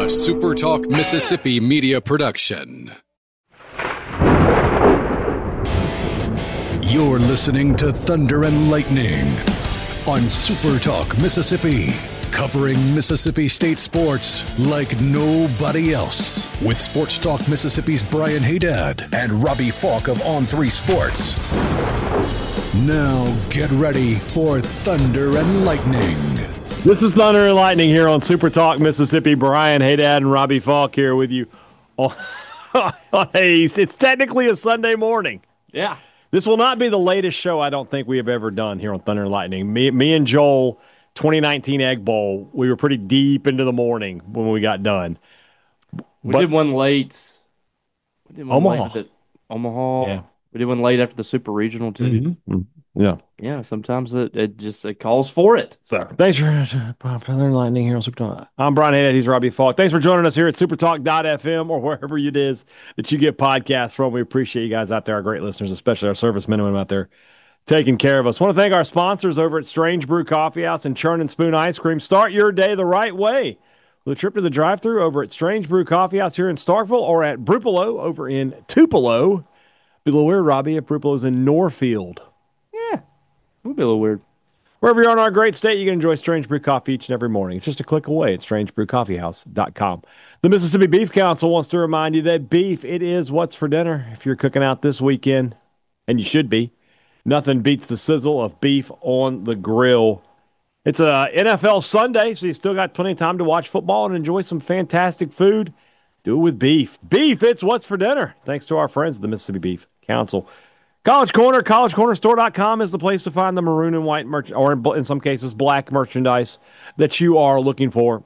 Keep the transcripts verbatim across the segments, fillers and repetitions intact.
A Super Talk Mississippi media production. You're listening to Thunder and Lightning on Super Talk Mississippi, covering Mississippi State sports like nobody else. With Sports Talk Mississippi's Brian Haydad and Robbie Falk of On three Sports. Now get ready for Thunder and Lightning. This is Thunder and Lightning here on Super Talk Mississippi. Brian Haydad and Robbie Falk here with you. Oh, hey, it's technically a Sunday morning. Yeah. This will not be the latest show I don't think we have ever done here on Thunder and Lightning. Me, me and Joel, twenty nineteen Egg Bowl, we were pretty deep into the morning when we got done. We But, did one late. We did one Omaha. Late after the, Omaha. Yeah. We did one late after the Super Regional, too. Mm-hmm. Yeah. Yeah, sometimes it, it just it calls for it. So, thanks for uh, Thunder and Lightning here on Super Talk. I'm Brian Haydad. He's Robbie Falk. Thanks for joining us here at supertalk dot f m or wherever it is that you get podcasts from. We appreciate you guys out there, our great listeners, especially our servicemen and women out there taking care of us. Want to thank our sponsors over at Strange Brew Coffee House and Churn and Spoon Ice Cream. Start your day the right way with a trip to the drive-thru over at Strange Brew Coffee House here in Starkville or at Brupolo over in Tupelo. Be a little weird, Robbie, if Brupolo's in Norfield. Yeah. Would be a little weird. Wherever you are in our great state, you can enjoy Strange Brew Coffee each and every morning. It's just a click away at strange brew coffee house dot com. The Mississippi Beef Council wants to remind you that beef, it is what's for dinner. If you're cooking out this weekend, and you should be, nothing beats the sizzle of beef on the grill. It's a N F L Sunday, so you still got plenty of time to watch football and enjoy some fantastic food. Do it with beef. Beef, it's what's for dinner. Thanks to our friends at the Mississippi Beef Council. College Corner, college corner store dot com is the place to find the maroon and white merch, or in, in some cases black merchandise that you are looking for.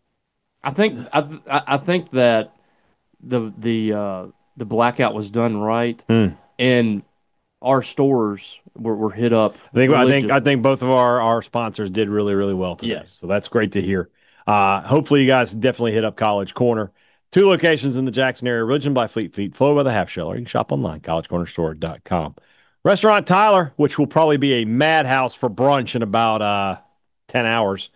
I think I I think that the the uh, the blackout was done right, Mm. and our stores were, were hit up. I think I think religiously. I think both of our, our sponsors did really really well today. Yes. So that's great to hear. Uh, hopefully you guys definitely hit up College Corner. Two locations in the Jackson area: Religion by Fleet Feet, Flow by the Half Shell. Or you can shop online, college corner store dot com. Restaurant Tyler, which will probably be a madhouse for brunch in about uh, ten hours,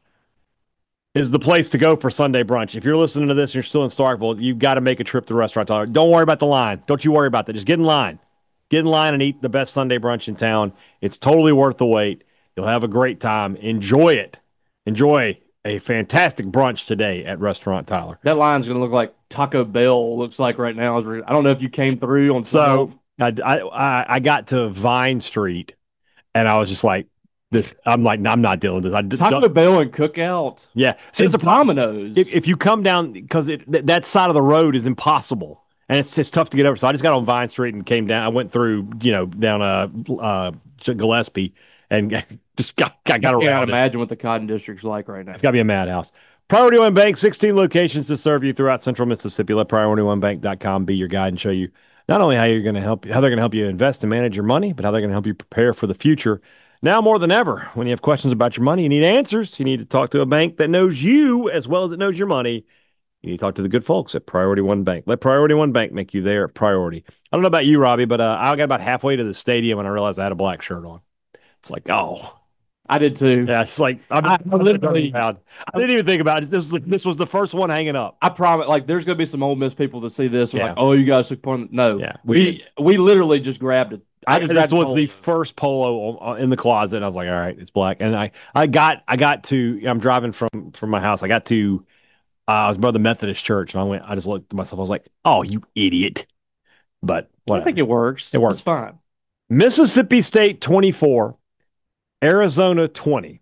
is the place to go for Sunday brunch. If you're listening to this and you're still in Starkville, you've got to make a trip to Restaurant Tyler. Don't worry about the line. Don't you worry about that. Just get in line. Get in line and eat the best Sunday brunch in town. It's totally worth the wait. You'll have a great time. Enjoy it. Enjoy a fantastic brunch today at Restaurant Tyler. That line's going to look like Taco Bell looks like right now. I don't know if you came through on So I, I, I got to Vine Street, and I was just like, "This." I'm like, I'm not dealing with this. I just Taco don't- Bell and Cookout. Yeah. So it's it's Domino's. If, if you come down, because th- that side of the road is impossible, and it's it's tough to get over. So I just got on Vine Street and came down. I went through, you know, down uh, uh Gillespie, and just got, got, got around. I can't it. imagine what the Cotton District's like right now. It's got to be a madhouse. Priority One Bank, sixteen locations to serve you throughout Central Mississippi. Let priority one bank dot com be your guide and show you not only how you're going to help, how they're going to help you invest and manage your money, but how they're going to help you prepare for the future. Now more than ever, when you have questions about your money, you need answers. You need to talk to a bank that knows you as well as it knows your money. You need to talk to the good folks at Priority One Bank. Let Priority One Bank make you their priority. I don't know about you, Robbie, but uh, I got about halfway to the stadium and I realized I had a black shirt on. It's like, oh. I did too. Yeah, it's like I'm, I, I'm literally, proud. I didn't even think about it. This was this was the first one hanging up. I promise. Like, there's gonna be some Ole Miss people that see this and Yeah. like, oh, you guys took part in. No, Yeah, we we, literally just grabbed it. I just this grabbed was pole. the first polo in the closet. And I was like, all right, it's black. And I, I got I got to I'm driving from from my house. I got to uh, I was by the Methodist church, and I went. I just looked at myself. I was like, oh, you idiot. But whatever. I think it works. It works. It's fine. Mississippi State twenty-four, Arizona twenty.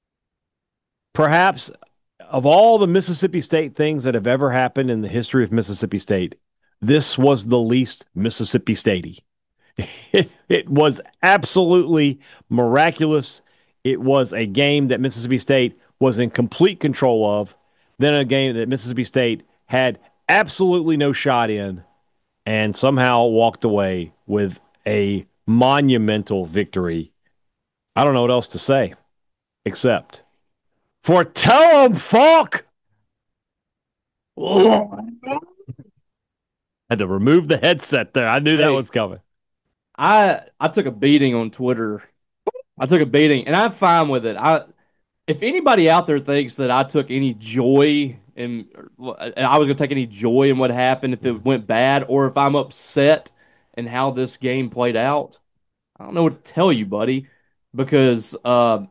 Perhaps of all the Mississippi State things that have ever happened in the history of Mississippi State, this was the least Mississippi Statey. It, it was absolutely miraculous. It was a game that Mississippi State was in complete control of, then a game that Mississippi State had absolutely no shot in, and somehow walked away with a monumental victory. I don't know what else to say, except for tell 'em, fuck! Had to remove the headset there. I knew that Hey. was coming. I I took a beating on Twitter. I took a beating, and I'm fine with it. I if anybody out there thinks that I took any joy and I was going to take any joy in what happened if it went bad, or if I'm upset in how this game played out. I don't know what to tell you, buddy, because uh,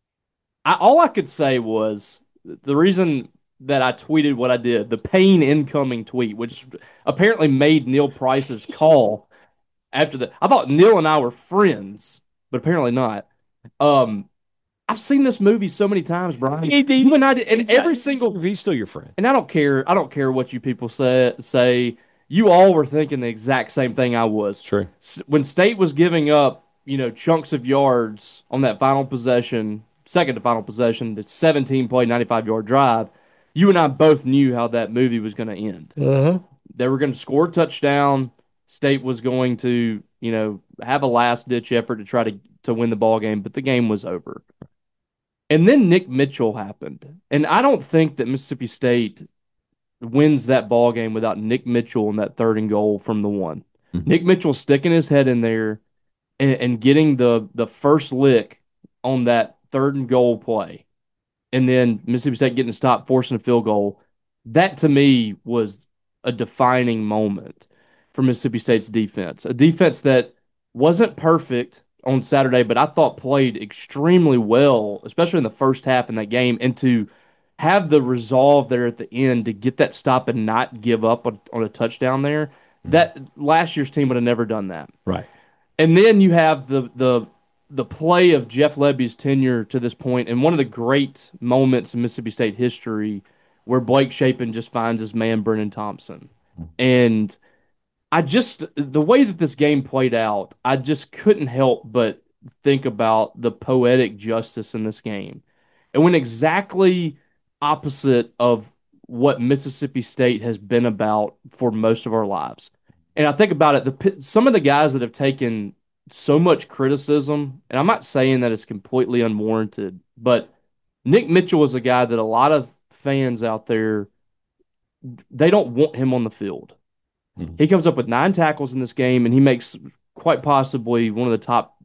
I, all I could say was the reason that I tweeted what I did, the pain incoming tweet, which apparently made Neil Price's call after that. I thought Neil and I were friends, but apparently not. Um, I've seen this movie so many times, Brian. He- he- You and I did, and every He's- single he's still your friend. and I don't care. I don't care what you people say. Say you all were thinking the exact same thing I was. True. S- When State was giving up, you know, chunks of yards on that final possession, second to final possession, the seventeen play, ninety-five yard drive. You and I both knew how that movie was going to end. Uh-huh. They were going to score a touchdown. State was going to, you know, have a last ditch effort to try to to win the ball game, but the game was over. And then Nick Mitchell happened. And I don't think that Mississippi State wins that ball game without Nick Mitchell in that third and goal from the one. Mhm. Nick Mitchell sticking his head in there and, and getting the the first lick on that third and goal play. And then Mississippi State getting to stop, forcing a field goal. That to me was a defining moment for Mississippi State's defense. A defense that wasn't perfect on Saturday, but I thought played extremely well, especially in the first half in that game, and to have the resolve there at the end to get that stop and not give up on, on a touchdown there. That last year's team would have never done that. Right. And then you have the the the play of Jeff Lebby's tenure to this point, and one of the great moments in Mississippi State history where Blake Shapen just finds his man Brennan Thompson. And I just the way that this game played out, I just couldn't help but think about the poetic justice in this game. It went exactly opposite of what Mississippi State has been about for most of our lives. And I think about it, the some of the guys that have taken so much criticism, and I'm not saying that it's completely unwarranted, but Nick Mitchell is a guy that a lot of fans out there, they don't want him on the field. Mhm. He comes up with nine tackles in this game, and he makes quite possibly one of the top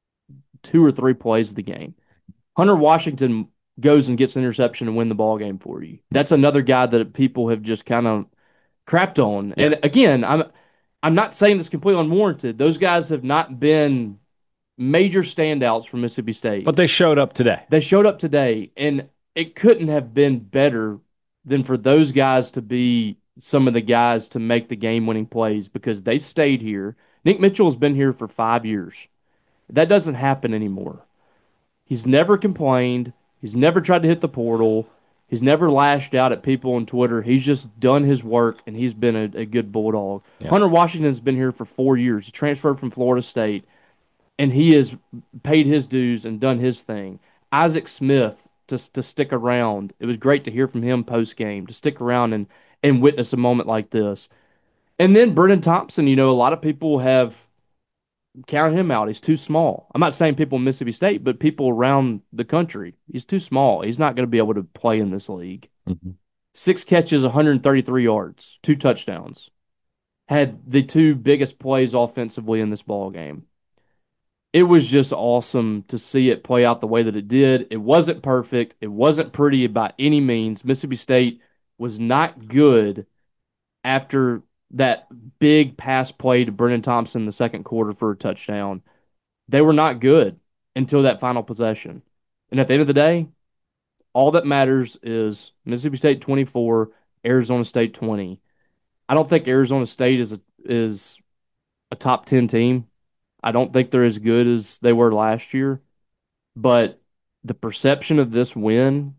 two or three plays of the game. Hunter Washington goes and gets an interception and win the ball game for you. That's another guy that people have just kind of crapped on. Yeah. And again, I'm I'm not saying this completely unwarranted. Those guys have not been major standouts for Mississippi State. But they showed up today. They showed up today, and it couldn't have been better than for those guys to be some of the guys to make the game-winning plays because they stayed here. Nick Mitchell has been here for five years. That doesn't happen anymore. He's never complained. He's never tried to hit the portal. He's never lashed out at people on Twitter. He's just done his work, and he's been a, a good Bulldog. Yeah. Hunter Washington's been here for four years. He transferred from Florida State, and he has paid his dues and done his thing. Isaac Smith to, to stick around. It was great to hear from him post-game, to stick around and, and witness a moment like this. And then Brennan Thompson, you know, a lot of people have counted him out. He's too small. I'm not saying people in Mississippi State, but people around the country. He's too small. He's not going to be able to play in this league. Mm-hmm. Six catches, one hundred thirty-three yards, two touchdowns. Had the two biggest plays offensively in this ball game. It was just awesome to see it play out the way that it did. It wasn't perfect. It wasn't pretty by any means. Mississippi State was not good after that big pass play to Brennan Thompson in the second quarter for a touchdown. They were not good until that final possession. And at the end of the day, all that matters is Mississippi State twenty-four, Arizona State twenty. I don't think Arizona State is a, is a top ten team. I don't think they're as good as they were last year. But the perception of this win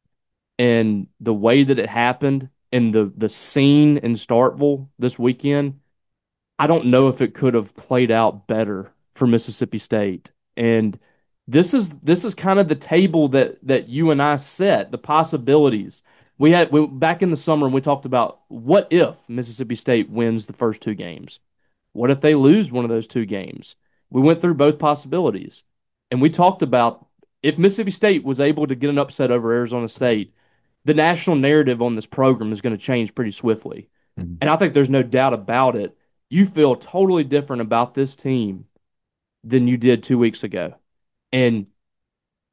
and the way that it happened and the, the scene in Starkville this weekend, I don't know if it could have played out better for Mississippi State. And this is this is kind of the table that that you and I set, the possibilities. We had we, back in the summer and we talked about what if Mississippi State wins the first two games? What if they lose one of those two games? We went through both possibilities. And we talked about if Mississippi State was able to get an upset over Arizona State, the national narrative on this program is going to change pretty swiftly. Mm-hmm. And I think there's no doubt about it. You feel totally different about this team than you did two weeks ago. And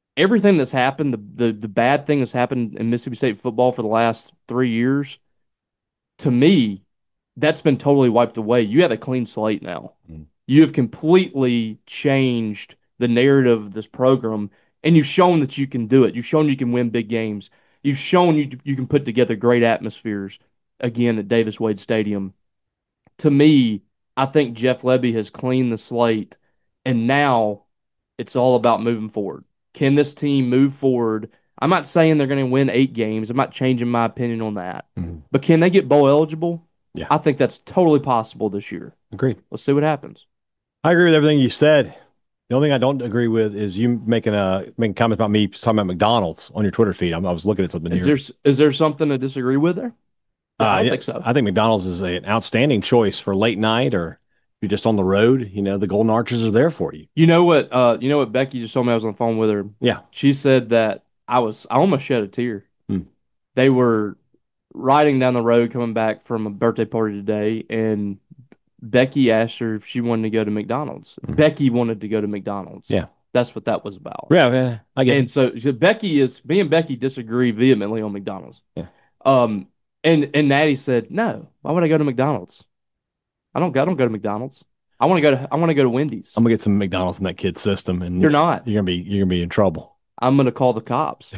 everything that's happened, the, the the bad thing that's happened in Mississippi State football for the last three years, to me, that's been totally wiped away. You have a clean slate now. Mm. You have completely changed the narrative of this program, and you've shown that you can do it. You've shown you can win big games. You've shown you you can put together great atmospheres again at Davis Wade Stadium. To me, I think Jeff Lebby has cleaned the slate, and now it's all about moving forward. Can this team move forward? I'm not saying they're going to win eight games. I'm not changing my opinion on that. Mm-hmm. But can they get bowl eligible? Yeah. I think that's totally possible this year. Agreed. Let's see what happens. I agree with everything you said. The only thing I don't agree with is you making a making comments about me talking about McDonald's on your Twitter feed. I'm, I was looking at something is here. There, is there something to disagree with there? Uh, I don't yeah, think so. I think McDonald's is a, an outstanding choice for late night, or if you're just on the road. You know, the Golden Arches are there for you. You know what? Uh, you know what? Becky just told me. I was on the phone with her. Yeah, she said that I was. I almost shed a tear. Hmm. They were riding down the road coming back from a birthday party today, and Becky asked her if she wanted to go to McDonald's. Mm-hmm. Becky wanted to go to McDonald's. Yeah. That's what that was about. Yeah, yeah, I get and it. so, so Becky is me and Becky disagree vehemently on McDonald's. Yeah. Um and and Natty said, "No, why would I go to McDonald's? I don't I don't go to McDonald's. I want to go to I want to go to Wendy's. I'm gonna get some McDonald's in that kid's system, and you're not. You're gonna be you're gonna be in trouble. I'm gonna call the cops."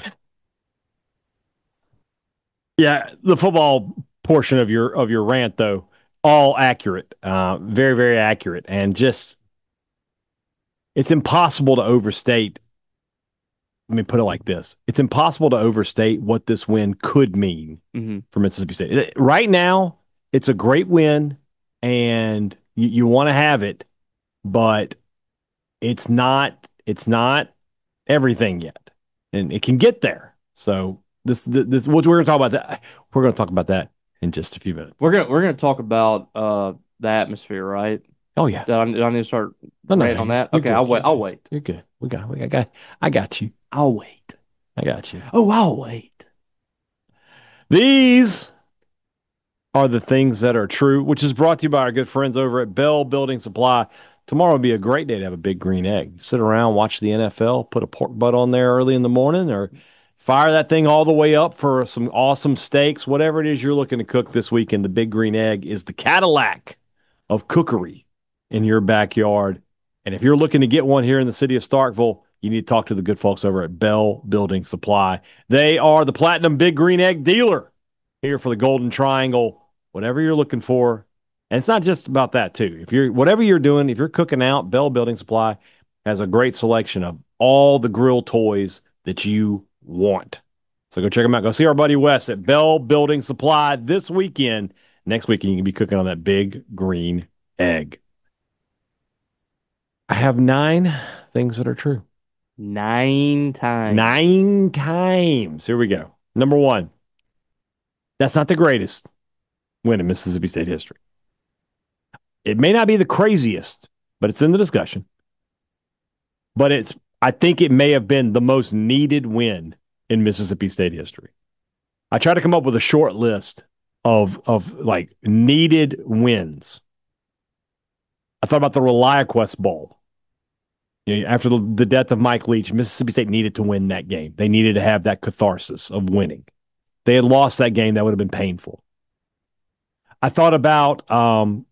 Yeah, the football portion of your of your rant, though, all accurate, uh, very very accurate, and just it's impossible to overstate. Let me put it like this: it's impossible to overstate what this win could mean mm-hmm. for Mississippi State. Right now, it's a great win, and you, you want to have it, but it's not. It's not everything yet, and it can get there. So this, this, this what we're going to talk about that. We're going to talk about that in just a few minutes. We're gonna we're gonna talk about uh, the atmosphere, right? Oh yeah. Did I, did I need to start no, no, on that? Okay, good. I'll wait. I'll wait. You're good. We got. We got. I got you. I'll wait. I got you. Oh, I'll wait. These are the things that are true, which is brought to you by our good friends over at Bell Building Supply. Tomorrow would be a great day to have a big green egg. Sit around, watch the N F L, put a pork butt on there early in the morning, or fire that thing all the way up for some awesome steaks. Whatever it is you're looking to cook this weekend, the big green egg is the Cadillac of cookery in your backyard. And if you're looking to get one here in the city of Starkville, you need to talk to the good folks over at Bell Building Supply. They are the Platinum Big Green Egg dealer here for the Golden Triangle. Whatever you're looking for. And it's not just about that, too. If you're whatever you're doing, if you're cooking out, Bell Building Supply has a great selection of all the grill toys that you want. So go check them out. Go see our buddy Wes at Bell Building Supply this weekend. Next weekend, you can be cooking on that big green egg. I have nine things that are true. Nine times. Nine times. Here we go. Number one, that's not the greatest win in Mississippi State history. It may not be the craziest, but it's in the discussion. But it's, I think it may have been the most needed win in Mississippi State history. I tried to come up with a short list of, of like needed wins. I thought about the ReliaQuest Bowl. You know, after the, the death of Mike Leach, Mississippi State needed to win that game. They needed to have that catharsis of winning. They had lost that game, that would have been painful. I thought about um,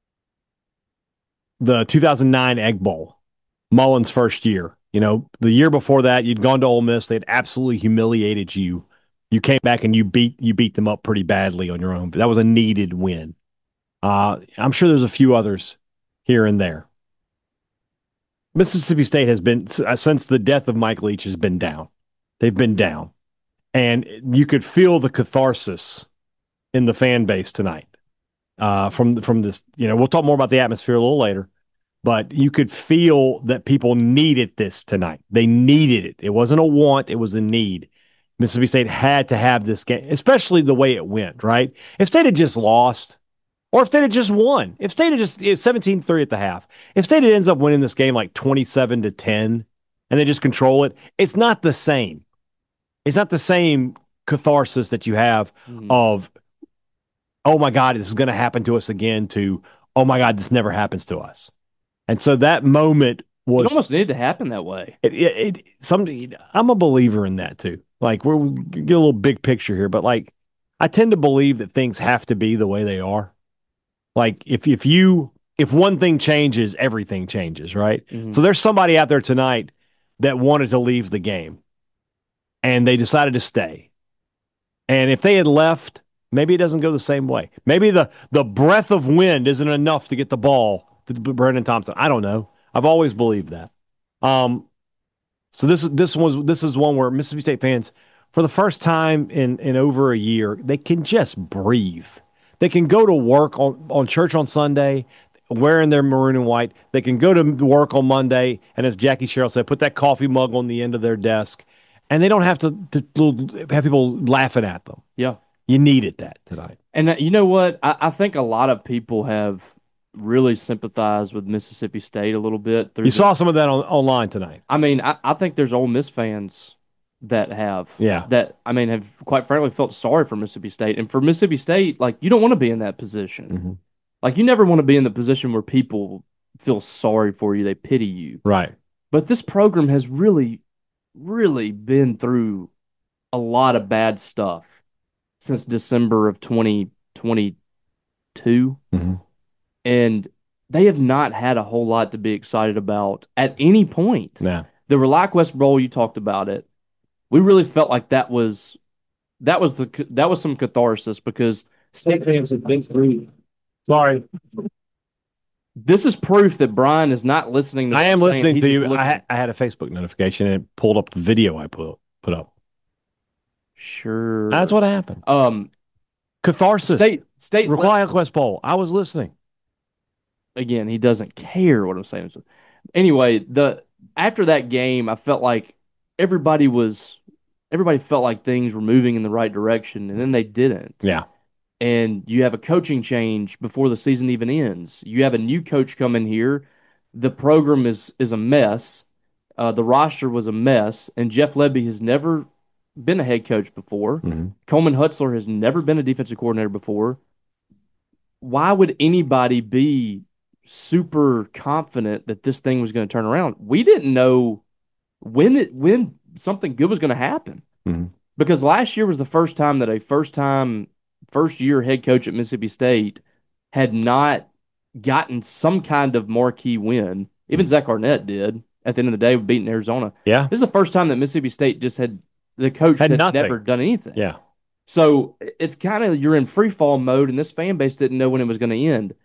the two thousand nine Egg Bowl, Mullen's first year. You know, the year before that, you'd gone to Ole Miss. They had absolutely humiliated you. You came back and you beat you beat them up pretty badly on your own. That was a needed win. Uh, I'm sure there's a few others here and there. Mississippi State has been, since the death of Mike Leach, has been down. They've been down. And you could feel the catharsis in the fan base tonight. Uh, from, from this, you know, we'll talk more about the atmosphere a little later, but you could feel that people needed this tonight. They needed it. It wasn't a want, it was a need. Mississippi State had to have this game, especially the way it went, right? If State had just lost, or if State had just won, if State had just seventeen three at the half, if State ends up winning this game like twenty-seven to ten and they just control it, it's not the same. It's not the same catharsis that you have mm-hmm. of, oh my God, this is going to happen to us again, to, oh my God, this never happens to us. And so that moment was almost needed to happen that way. it, it, it some I'm a believer in that too. Like we're we get a little big picture here, but like I tend to believe that things have to be the way they are. Like if if you if one thing changes, everything changes, right? Mm-hmm. So there's somebody out there tonight that wanted to leave the game and they decided to stay. And if they had left, maybe it doesn't go the same way. Maybe the the breath of wind isn't enough to get the ball to Brennan Thompson. I don't know. I've always believed that. Um, so this this was this is one where Mississippi State fans, for the first time in in over a year, they can just breathe. They can go to work on, on church on Sunday wearing their maroon and white. They can go to work on Monday, and as Jackie Sherrill said, put that coffee mug on the end of their desk, and they don't have to, to have people laughing at them. Yeah. You needed that tonight. And that, you know what? I, I think a lot of people have really sympathized with Mississippi State a little bit. You the, saw some of that on, online tonight. I mean, I, I think there's Ole Miss fans that have. Yeah. That, I mean, have quite frankly felt sorry for Mississippi State. And for Mississippi State, like, you don't want to be in that position. Mm-hmm. Like, you never want to be in the position where people feel sorry for you. They pity you. Right. But this program has really, really been through a lot of bad stuff since December of twenty twenty-two. Mm-hmm. And they have not had a whole lot to be excited about at any point. Nah. The ReliaQuest Bowl, you talked about it. We really felt like that was that was the that was some catharsis because State fans have been through. Sorry. This is proof that Brian is not listening to I am listening to you. I, ha- I had a Facebook notification and it pulled up the video I put put up. Sure. That's what happened. Um, Catharsis. State State ReliaQuest Bowl. I was listening. Again, he doesn't care what I'm saying. So, anyway, the after that game, I felt like everybody was everybody felt like things were moving in the right direction, and then they didn't. Yeah. And you have a coaching change before the season even ends. You have a new coach come in here. The program is is a mess. Uh, the roster was a mess, and Jeff Lebby has never been a head coach before. Mm-hmm. Coleman Hutzler has never been a defensive coordinator before. Why would anybody be super confident that this thing was going to turn around? We didn't know when it when something good was going to happen. Mm-hmm. Because last year was the first time that a first time first year head coach at Mississippi State had not gotten some kind of marquee win. Even mm-hmm. Zach Arnett did at the end of the day with beating Arizona. Yeah. This is the first time that Mississippi State just had the coach had, had never done anything. Yeah. So it's kind of you're in free fall mode, and this fan base didn't know when it was going to end.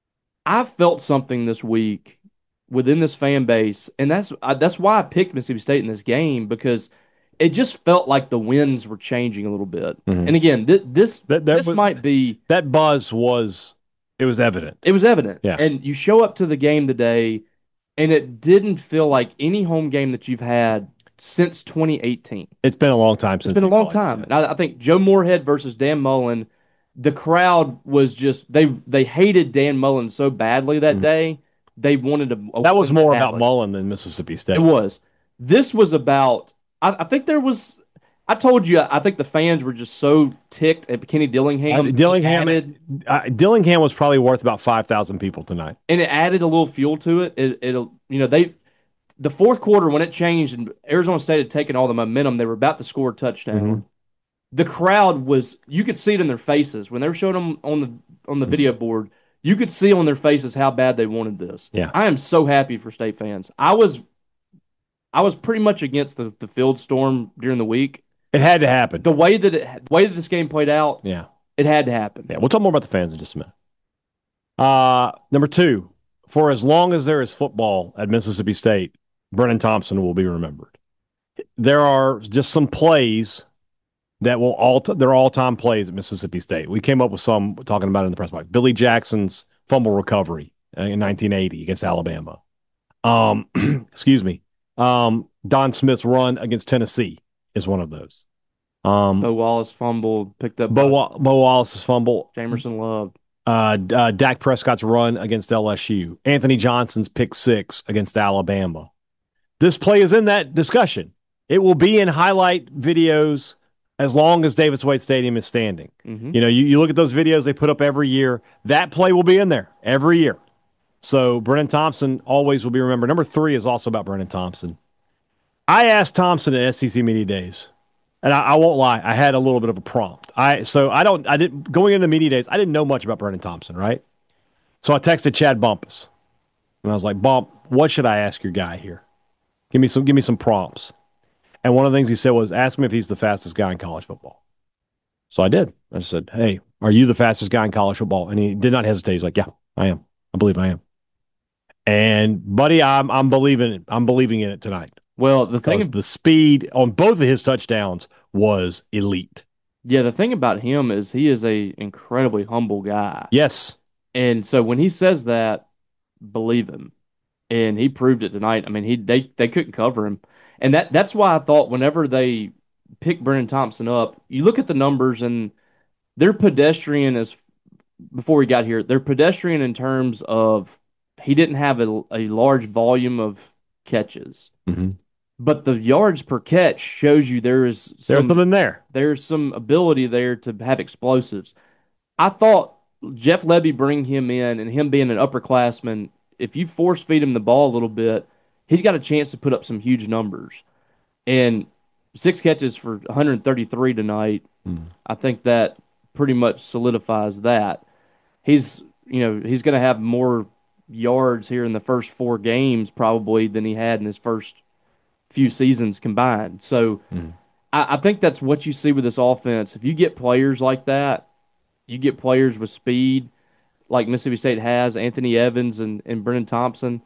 I felt something this week within this fan base, and that's that's why I picked Mississippi State in this game, because it just felt like the winds were changing a little bit. Mm-hmm. And again, th- this that, that this was, might be that buzz was it was evident. It was evident. Yeah. And you show up to the game today, and it didn't feel like any home game that you've had since twenty eighteen. It's been a long time since. It's been a long time. And I, I think Joe Moorhead versus Dan Mullen, the crowd was just they they hated Dan Mullen so badly that mm-hmm. day. They wanted to. That was more about Mullen than Mississippi State. It was. This was about. I, I think there was. I told you. I think the fans were just so ticked at Kenny Dillingham. Uh, Dillingham. Added, uh, Dillingham was probably worth about five thousand people tonight, and it added a little fuel to it. It, it you know they. The fourth quarter, when it changed and Arizona State had taken all the momentum, they were about to score a touchdown. Mm-hmm. The crowd was, you could see it in their faces. When they were showing them on the on the mm-hmm. video board, you could see on their faces how bad they wanted this. Yeah. I am so happy for State fans. I was I was pretty much against the, the field storm during the week. It had to happen. The way that it, the way that this game played out, yeah, it had to happen. Yeah, we'll talk more about the fans in just a minute. Uh, number two, for as long as there is football at Mississippi State, Brennan Thompson will be remembered. There are just some plays that will all t- they're all-time plays at Mississippi State. We came up with some talking about it in the press box. Billy Jackson's fumble recovery in nineteen eighty against Alabama. Um, excuse me. Um, Don Smith's run against Tennessee is one of those. Um, Bo Wallace fumbled, picked up Bo, Wa- Bo Wallace's fumble. Jamerson Love. Uh, uh, Dak Prescott's run against L S U. Anthony Johnson's pick six against Alabama. This play is in that discussion. It will be in highlight videos as long as Davis Wade Stadium is standing. Mm-hmm. You know, you, you look at those videos they put up every year. That play will be in there every year. So Brennan Thompson always will be remembered. Number three is also about Brennan Thompson. I asked Thompson at S E C Media Days, and I, I won't lie, I had a little bit of a prompt. I so I don't I didn't going into the media days, I didn't know much about Brennan Thompson, right? So I texted Chad Bumpus, and I was like, Bump, what should I ask your guy here? Give me some give me some prompts. And one of the things he said was, ask him if he's the fastest guy in college football. So I did. I said, hey, are you the fastest guy in college football? And he did not hesitate. He's like, yeah, I am. I believe I am. And buddy, I'm I'm believing it. I'm believing in it tonight. Well, the thing, Because the speed on both of his touchdowns was elite. yeah, the thing about him is he is a incredibly humble guy, Yes. and so when he says that, believe him, and he proved it tonight. I mean, he they they couldn't cover him, and that that's why I thought whenever they pick Brennan Thompson up, you look at the numbers and they're pedestrian as before he got here. They're pedestrian in terms of he didn't have a, a large volume of catches. Mm-hmm. But the yards per catch shows you there is There's some something there. there's some ability there to have explosives. I thought Jeff Lebby bringing him in and him being an upperclassman, if you force feed him the ball a little bit, he's got a chance to put up some huge numbers. And six catches for one hundred thirty-three tonight, Mm. I think that pretty much solidifies that. He's you know he's going to have more yards here in the first four games probably than he had in his first few seasons combined. So Mm. I, I think that's what you see with this offense. If you get players like that, you get players with speed like Mississippi State has, Anthony Evans and, and Brennan Thompson.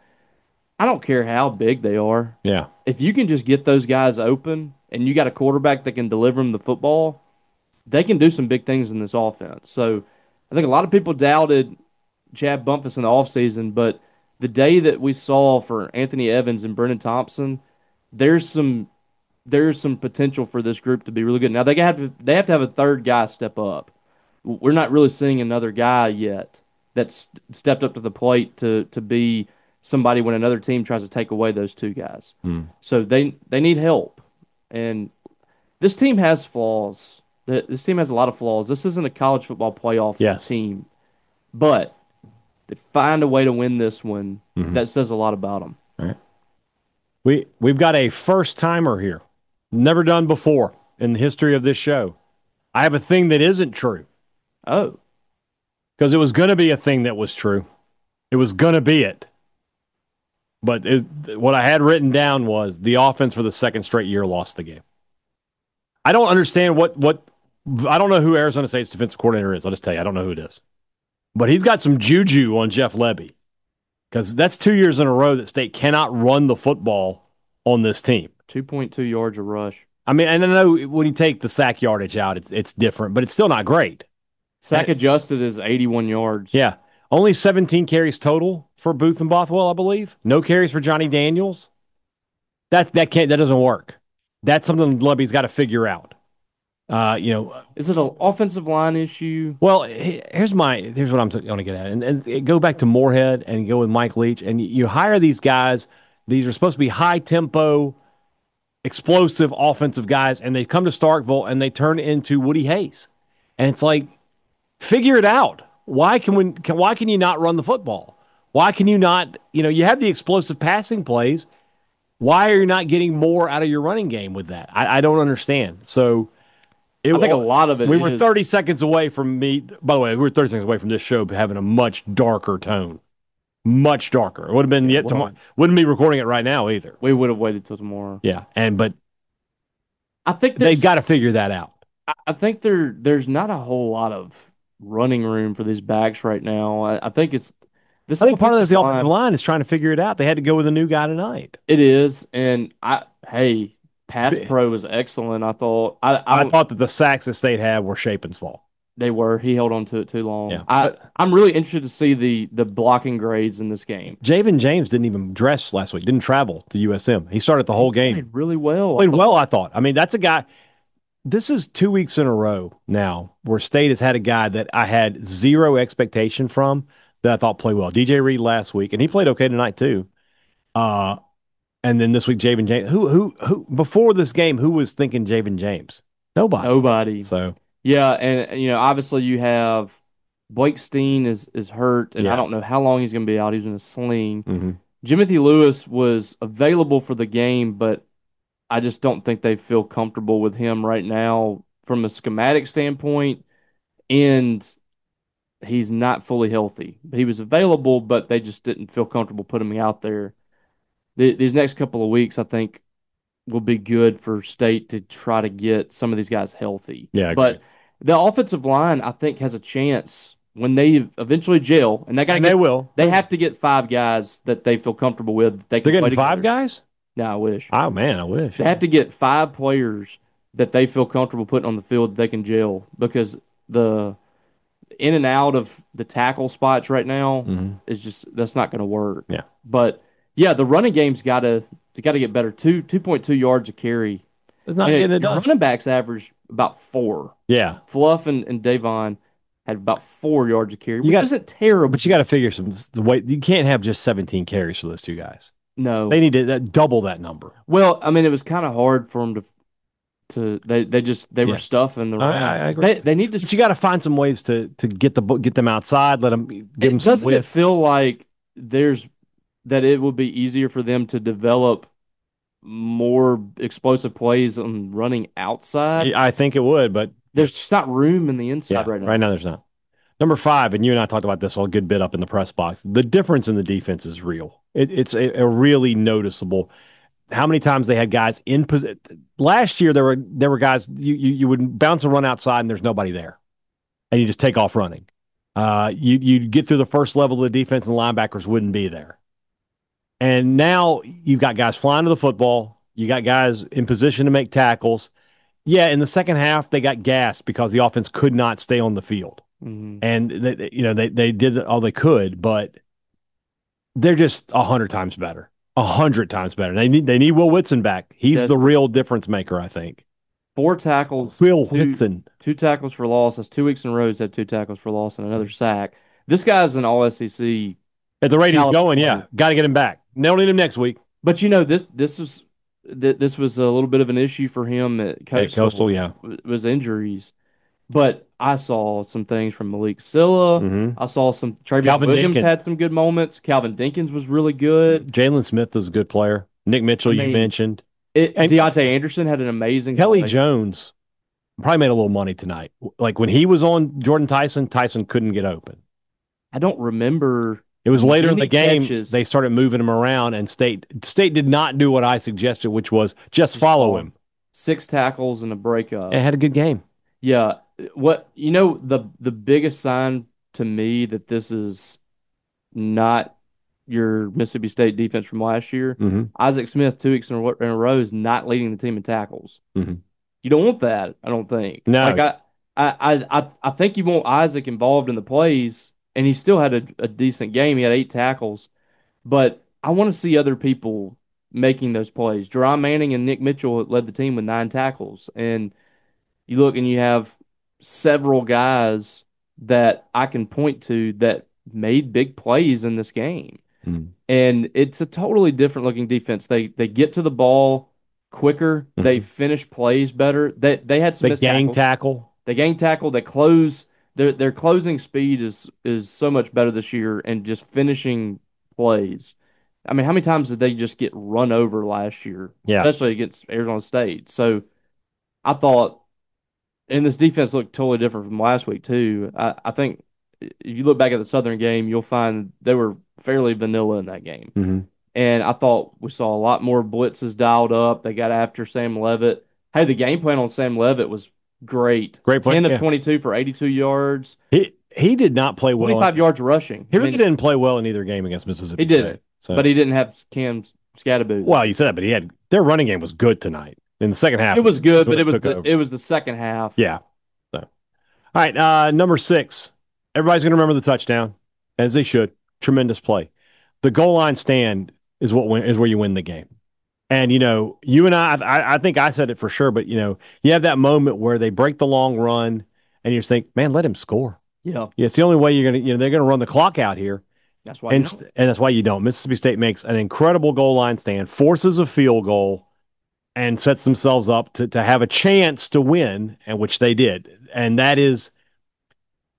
I don't care how big they are. Yeah. If you can just get those guys open and you got a quarterback that can deliver them the football, they can do some big things in this offense. So I think a lot of people doubted Chad Bumpus in the offseason, but the day that we saw for Anthony Evans and Brennan Thompson, there's some there's some potential for this group to be really good. Now they have to they have to have a third guy step up. We're not really seeing another guy yet that's stepped up to the plate to to be somebody when another team tries to take away those two guys. Mm. So they they need help, and this team has flaws. The- This team has a lot of flaws. This isn't a college football playoff Yes. team, but they find a way to win this one. Mhm. That says a lot about them. All right. We we've got a first timer here. Never done before in the history of this show. I have a thing that isn't true. Oh, Because it was going to be a thing that was true. It was going to be it. But it, what I had written down was the offense for the second straight year lost the game. I don't understand what, what I don't know who Arizona State's defensive coordinator is. I'll just tell you, I don't know who it is. But he's got some juju on Jeff Lebby. Because that's two years in a row that State cannot run the football on this team. two point two yards a rush. I mean, and I know when you take the sack yardage out, it's it's different, but it's still not great. Sack adjusted is eighty-one yards. Yeah. Only seventeen carries total for Booth and Bothwell, I believe. No carries for Johnny Daniels. That that can't that doesn't work. That's something Lebby's got to figure out. Uh, you know, Is it an offensive line issue? well, he- here's my here's what I'm going to get at, and, and go back to Moorhead and go with Mike Leach, and you hire these guys. These are supposed to be high tempo, explosive offensive guys, and they come to Starkville and they turn into Woody Hayes, and it's like, figure it out. Why can we? Can, why can you not run the football? Why can you not? You know, you have the explosive passing plays. Why are you not getting more out of your running game with that? I, I don't understand. So, it, I think a lot of it We were is- thirty seconds away from me. By the way, we were thirty seconds away from this show having a much darker tone, much darker. It would have been yet well- tomorrow. Wouldn't be recording it right now either. We would have waited till tomorrow. Yeah, and but I think they've there's, got to figure that out. I- I think there there's not a whole lot of running room for these backs right now. I, I think it's this. I think part of this the offensive offensive line is trying to figure it out. They had to go with a new guy tonight. It is, and I hey, Pass Bi- Pro was excellent. I thought I I, I thought that the sacks that State had were Shapen's fault. they were. He held on to it too long. Yeah. I I'm really interested to see the the blocking grades in this game. Javen James didn't even dress last week. Didn't travel to U S M. He started the whole game. Played really well. Played well, I thought. I mean, that's a guy. This is two weeks in a row now where State has had a guy that I had zero expectation from that I thought played well. D J Reed last week, and he played okay tonight too. Uh, and then this week, Javen James. Who, who, who? Before this game, who was thinking Javen James? Nobody. Nobody. So Yeah, and you know, obviously you have Blake Steen is is hurt, and I Yeah. don't know how long he's going to be out. He's in a sling. Mm-hmm. Jimothy Lewis was available for the game, but I just don't think they feel comfortable with him right now from a schematic standpoint, and he's not fully healthy. He was available, but they just didn't feel comfortable putting him out there. The, these next couple of weeks, I think, will be good for State to try to get some of these guys healthy. Yeah, I but agree. the offensive line, I think, has a chance when they eventually gel, and they got to And get. they will. They have to get five guys that they feel comfortable with. That they can They're play getting five together. guys? No, I wish. Oh, man, I wish. They have to get five players that they feel comfortable putting on the field that they can gel because the in and out of the tackle spots right now Mhm. is just that's not going to work. Yeah. But yeah, the running game's got to got to get better. Two two point two yards a carry. It's not And getting it your done. running backs averaged about four. Yeah. Fluff and, and Davon had about four yards a carry, which got- isn't terrible. But you got to figure some the way you can't have just seventeen carries for those two guys. no. They need to uh, double that number. Well, I mean, it was kind of hard for them to to they they just they Yeah. were stuffing the I- run. I agree. They they need to. But you got to find some ways to to get the get them outside, let them give them It, some doesn't it width. feel like there's that it would be easier for them to develop more explosive plays on running outside? I think it would, but There's just not room in the inside yeah, right now. right now there's not. Number five, and you and I talked about this a good bit up in the press box. The difference in the defense is real. It, it's a, a really noticeable. How many times they had guys in position? Last year there were there were guys you, you you would bounce and run outside and there's nobody there, and you just take off running. Uh, you you get through the first level of the defense and the linebackers wouldn't be there. And now you've got guys flying to the football. You got guys in position to make tackles. Yeah, in the second half they got gassed because the offense could not stay on the field. Mhm. And they, you know they they did all they could, but they're just a hundred times better, a hundred times better. They need they need Will Whitson back. He's Yeah. the real difference maker, I think. Four tackles, Will two, Whitson, two tackles for loss. That's two weeks in a row. He's had two tackles for loss and another sack. This guy's an All S E C. at the rate he's Caliber going, yeah, player. got to get him back. They don't need him next week. But you know this this is th- this was a little bit of an issue for him at Coastal. At Coastal, yeah. was injuries. But I saw some things from Malik Silla. Mhm. I saw some Travion Calvin Williams Dinkins. had some good moments. Calvin Dinkins was really good. Jalen Smith is a good player. Nick Mitchell, I you mean, mentioned. It, And- Deontay Anderson had an amazing Kelly play. Jones probably made a little money tonight. Like when he was on Jordan Tyson, Tyson couldn't get open. I don't remember. It was later in Many the game catches. they started moving him around, and State State did not do what I suggested, which was just follow him. Six tackles and a breakup. It had a good game. Yeah. What you know the the biggest sign to me that this is not your Mississippi State defense from last year. Mm-hmm. Isaac Smith two weeks in a, ro- in a row is not leading the team in tackles. Mhm. You don't want that. I don't think. No. Like I, I, I, I think you want Isaac involved in the plays, and he still had a, a decent game. He had eight tackles, but I want to see other people making those plays. Jerron Manning and Nick Mitchell led the team with nine tackles, and you look and you have several guys that I can point to that made big plays in this game. Mhm. And it's a totally different looking defense. They they get to the ball quicker. Mhm. They finish plays better. They they had some The missed gang tackles. tackle. They gang tackle. They close. Their their closing speed is is so much better this year, and just finishing plays. I mean, how many times did they just get run over last year? Yeah. Especially against Arizona State. So I thought, and this defense looked totally different from last week too. I, I think if you look back at the Southern game, you'll find they were fairly vanilla in that game. Mm-hmm. And I thought we saw a lot more blitzes dialed up. They got after Sam Levitt. Hey, the game plan on Sam Levitt was great. Great play, ten of yeah. twenty-two for eighty-two yards, He he did not play well. twenty-five yards rushing. He I really mean, didn't play well in either game against Mississippi He didn't. State. So. but he didn't have Cam Scatterboot. Well, you said that, but he had their running game was good tonight in the second half. It was good, sort but of it was took the, over. it was the second half. Yeah. So, all right, uh, number six. Everybody's going to remember the touchdown, as they should. Tremendous play. The goal line stand is what win, is where you win the game. And you know, you and I, I, I think I said it for sure, but you know, you have that moment where they break the long run, and you just think, man, let him score. Yeah, Yeah, it's the only way you're gonna, you know, they're going to run the clock out here. that's why. And, you don't. and that's why you don't. Mississippi State makes an incredible goal line stand, forces a field goal, and sets themselves up to, to have a chance to win, and which they did. And that is,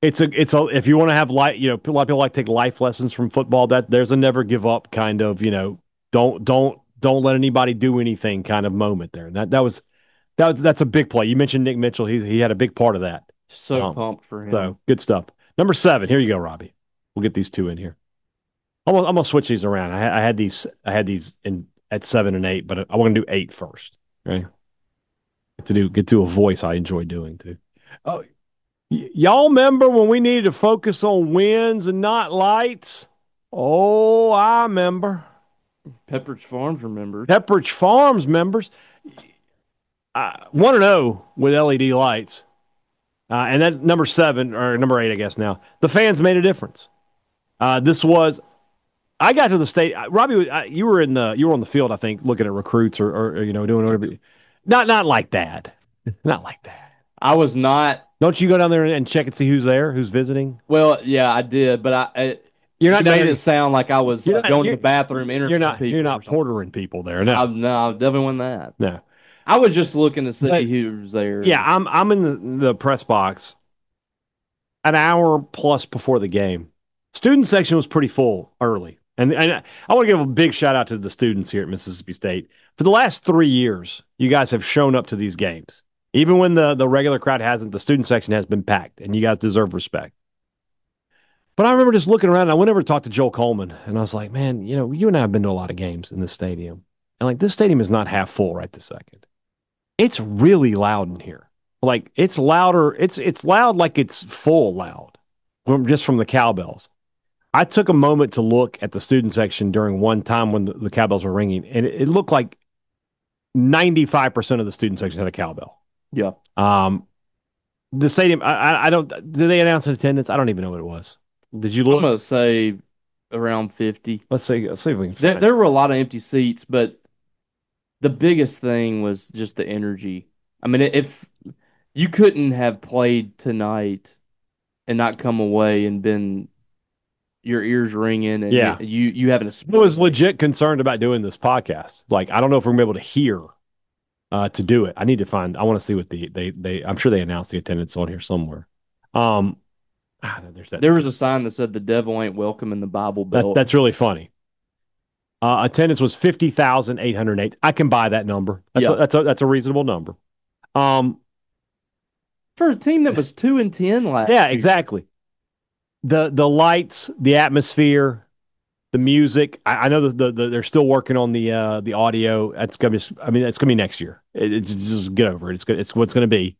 It's a it's a if you want to have light, you know, a lot of people like to take life lessons from football. That there's a never give up kind of, you know, don't don't don't let anybody do anything kind of moment there. And that that was that was that's a big play. You mentioned Nick Mitchell. He he had a big part of that. So Um, pumped for him. so good stuff. Number seven. Here you go, Robbie. We'll get these two in here. I'm gonna, I'm gonna switch these around. I, had- I had these I had these in at seven and eight, but I want to do eight first. Right? Get to do get to a voice I enjoy doing too. Oh, y- y'all remember when we needed to focus on wins and not lights? Oh, I remember. Pepperidge Farms remembers. Pepperidge Farms members, uh, one and zero with L E D lights, uh, and that's number seven or number eight, I guess. Now the fans made a difference. Uh, this was I got to the state. Robbie, you were in the you were on the field, I think, looking at recruits or, or you know doing whatever. Not not like that. Not like that. I was not. Don't you go down there and check and see who's there, who's visiting? Well, yeah, I did, but I. I You're not you made down it sound like I was You're uh, not- going to you're- the bathroom interviewing You're not. people. You're or not something. portering people there. No, I, no, I definitely wasn't that. no. I was just looking to see But- who was there. Yeah, I'm I'm in the, the press box an hour plus before the game. Student section was pretty full early. And, and I want to give a big shout out to the students here at Mississippi State. For the last three years, you guys have shown up to these games. Even when the, the regular crowd hasn't, the student section has been packed, and you guys deserve respect. But I remember just looking around, and I went over to talk to Joel Coleman, and I was like, man, you know, you and I have been to a lot of games in this stadium. And, like, this stadium is not half full right this second. It's really loud in here. Like, it's louder. It's it's loud like it's full loud from, just from the cowbells. I took a moment to look at the student section during one time when the, the cowbells were ringing, and it, it looked like ninety-five percent of the student section had a cowbell. Yeah. Um, the stadium, I, I, I don't, did they announce an attendance? I don't even know what it was. Did you I'm look? going to say around fifty. Let's see, let's see if we can There, find there were a lot of empty seats, but the biggest thing was just the energy. I mean, if you couldn't have played tonight and not come away and been your ears ringing and Yeah. you, you, you having a I was legit concerned about doing this podcast. Like, I don't know if we're gonna be able to hear uh, to do it. I need to find. I want to see what the they they. I'm sure they announced the attendance on here somewhere. Um, ah, there's that. There was a sign that said the devil ain't welcome in the Bible That, Belt. that's really funny. Uh, attendance was fifty thousand eight hundred eight. I can buy that number. That's, Yeah. a, that's a that's a reasonable number. Um, for a team that was two and ten last yeah, year. exactly. The the lights, the atmosphere, the music. I, I know the, the, the they're still working on the uh, the audio. That's gonna be. I mean, it's gonna be next year. It, it's just get over it. It's good. It's what's gonna be.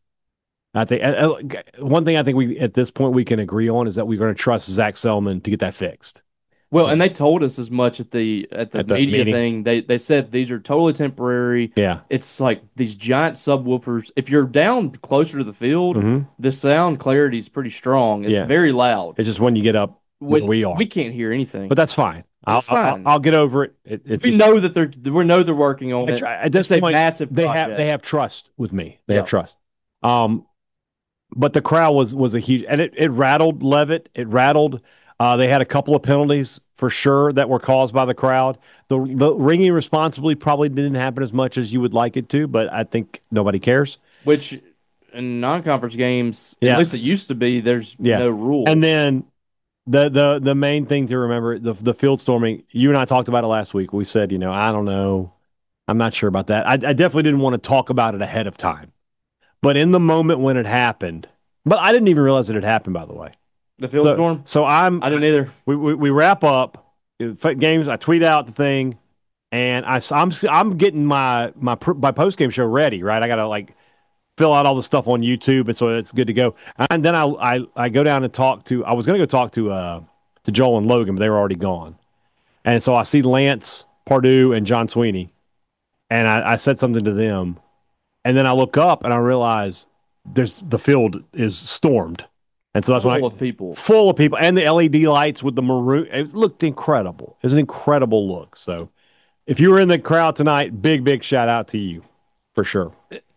I think uh, one thing I think we at this point we can agree on is that we're going to trust Zach Selman to get that fixed. Well, and they told us as much at the at the At the media meeting. thing. They they said these are totally temporary. Yeah. It's like these giant subwoofers. If you're down closer to the field, Mhm. the sound clarity is pretty strong. It's Yeah. very loud. It's just when you get up where When- we are. We can't hear anything. But that's fine. I'll, That's fine. I'll, I'll get over it. it it's we just, know that they're we know they're working on it's, it. at this It's a point, massive they have project. they have trust with me. They Yeah. have trust. Um, but the crowd was was a huge, and it, it rattled Levitt. It rattled. Uh, they had a couple of penalties for sure that were caused by the crowd. The the ringing responsibly probably didn't happen as much as you would like it to, but I think nobody cares. Which in non-conference games, Yeah. at least it used to be, there's Yeah. no rule. And then the the the main thing to remember, the the field storming, you and I talked about it last week. We said, you know, I don't know. I'm not sure about that. I, I definitely didn't want to talk about it ahead of time. But in the moment when it happened, but I didn't even realize it had happened, by the way. the field So, storm. so I'm I didn't either. we, we we wrap up uh, games. I tweet out the thing, and I I'm I'm getting my my pr- my post game show ready. Right, I gotta like fill out all the stuff on YouTube, and so it's good to go. And then I I, I go down and talk to. I was gonna go talk to uh to Joel and Logan, but they were already gone. And so I see Lance Pardue and John Sweeney, and I, I said something to them, and then I look up and I realize there's the field is stormed, and so that's when Full I of people. full of people, and the L E D lights with the maroon. It looked incredible. It was an incredible look. So if you were in the crowd tonight, big big shout out to you for sure.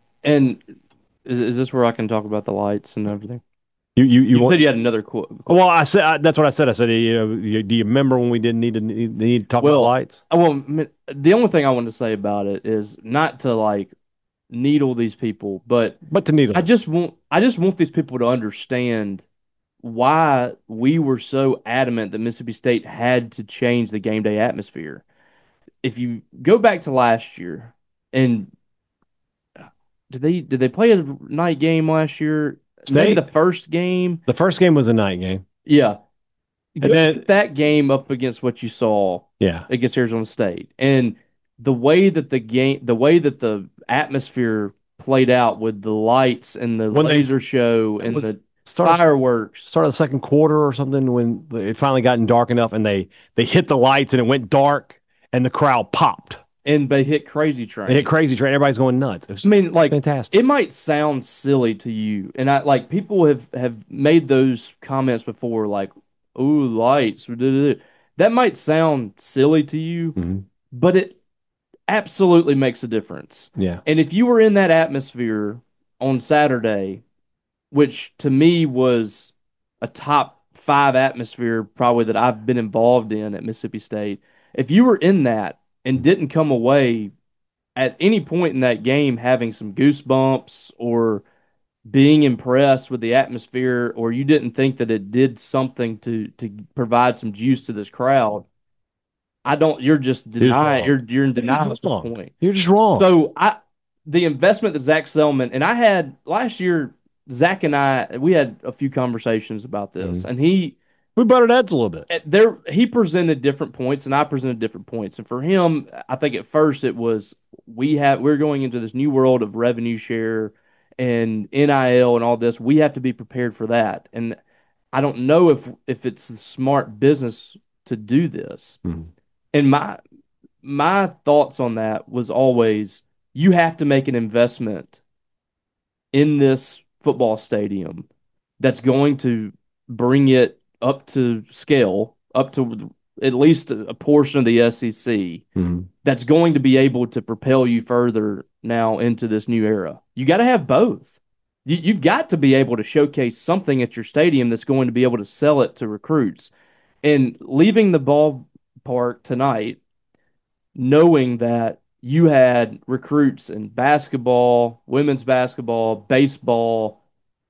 And is, is this where I can talk about the lights and everything? You you you, You want? said you had another quote. Well, I said I, that's what I said. I said, you know, you, do you remember when we didn't need to need, need to talk Well, about lights? Well, I mean, the only thing I wanted to say about it is not to like needle these people, but But to need I just want I just want these people to understand why we were so adamant that Mississippi State had to change the game day atmosphere. If you go back to last year, and did they did they play a night game last year? Maybe State? the first game. The first game was a night game. Yeah. And Go then- put that game up against what you saw Yeah. against Arizona State. And the way that the game the way that the atmosphere played out with the lights and the When they- laser show and was the Start fireworks. start of the second quarter or something when it finally gotten dark enough and they they hit the lights and it went dark and the crowd popped. And they hit Crazy Train. They hit Crazy Train. Everybody's going nuts. It was I mean, like, fantastic. it might sound silly to you, and I like people have have made those comments before, like, "Ooh, lights." That might sound silly to you, Mhm. but it absolutely makes a difference. Yeah. And if you were in that atmosphere on Saturday, which to me was a top five atmosphere probably that I've been involved in at Mississippi State, if you were in that and didn't come away at any point in that game having some goosebumps or being impressed with the atmosphere, or you didn't think that it did something to to provide some juice to this crowd, I don't. You're just denying. You're you're in denial at this wrong. point. You're just wrong. So I, the investment that Zach Selman and I had last year, Zach and I, we had a few conversations about this, Mhm. and he we butted heads a little bit. at there he presented different points and I presented different points. And for him, I think at first it was we have we're going into this new world of revenue share and N I L and all this. We have to be prepared for that. And I don't know if if it's the smart business to do this. Mhm. And my my thoughts on that was always you have to make an investment in this football stadium that's going to bring it up to scale, up to at least a portion of the S E C, Mhm. that's going to be able to propel you further now into this new era. You got to have both. You, you've got to be able to showcase something at your stadium that's going to be able to sell it to recruits. And leaving the ballpark tonight, knowing that you had recruits in basketball, women's basketball, baseball,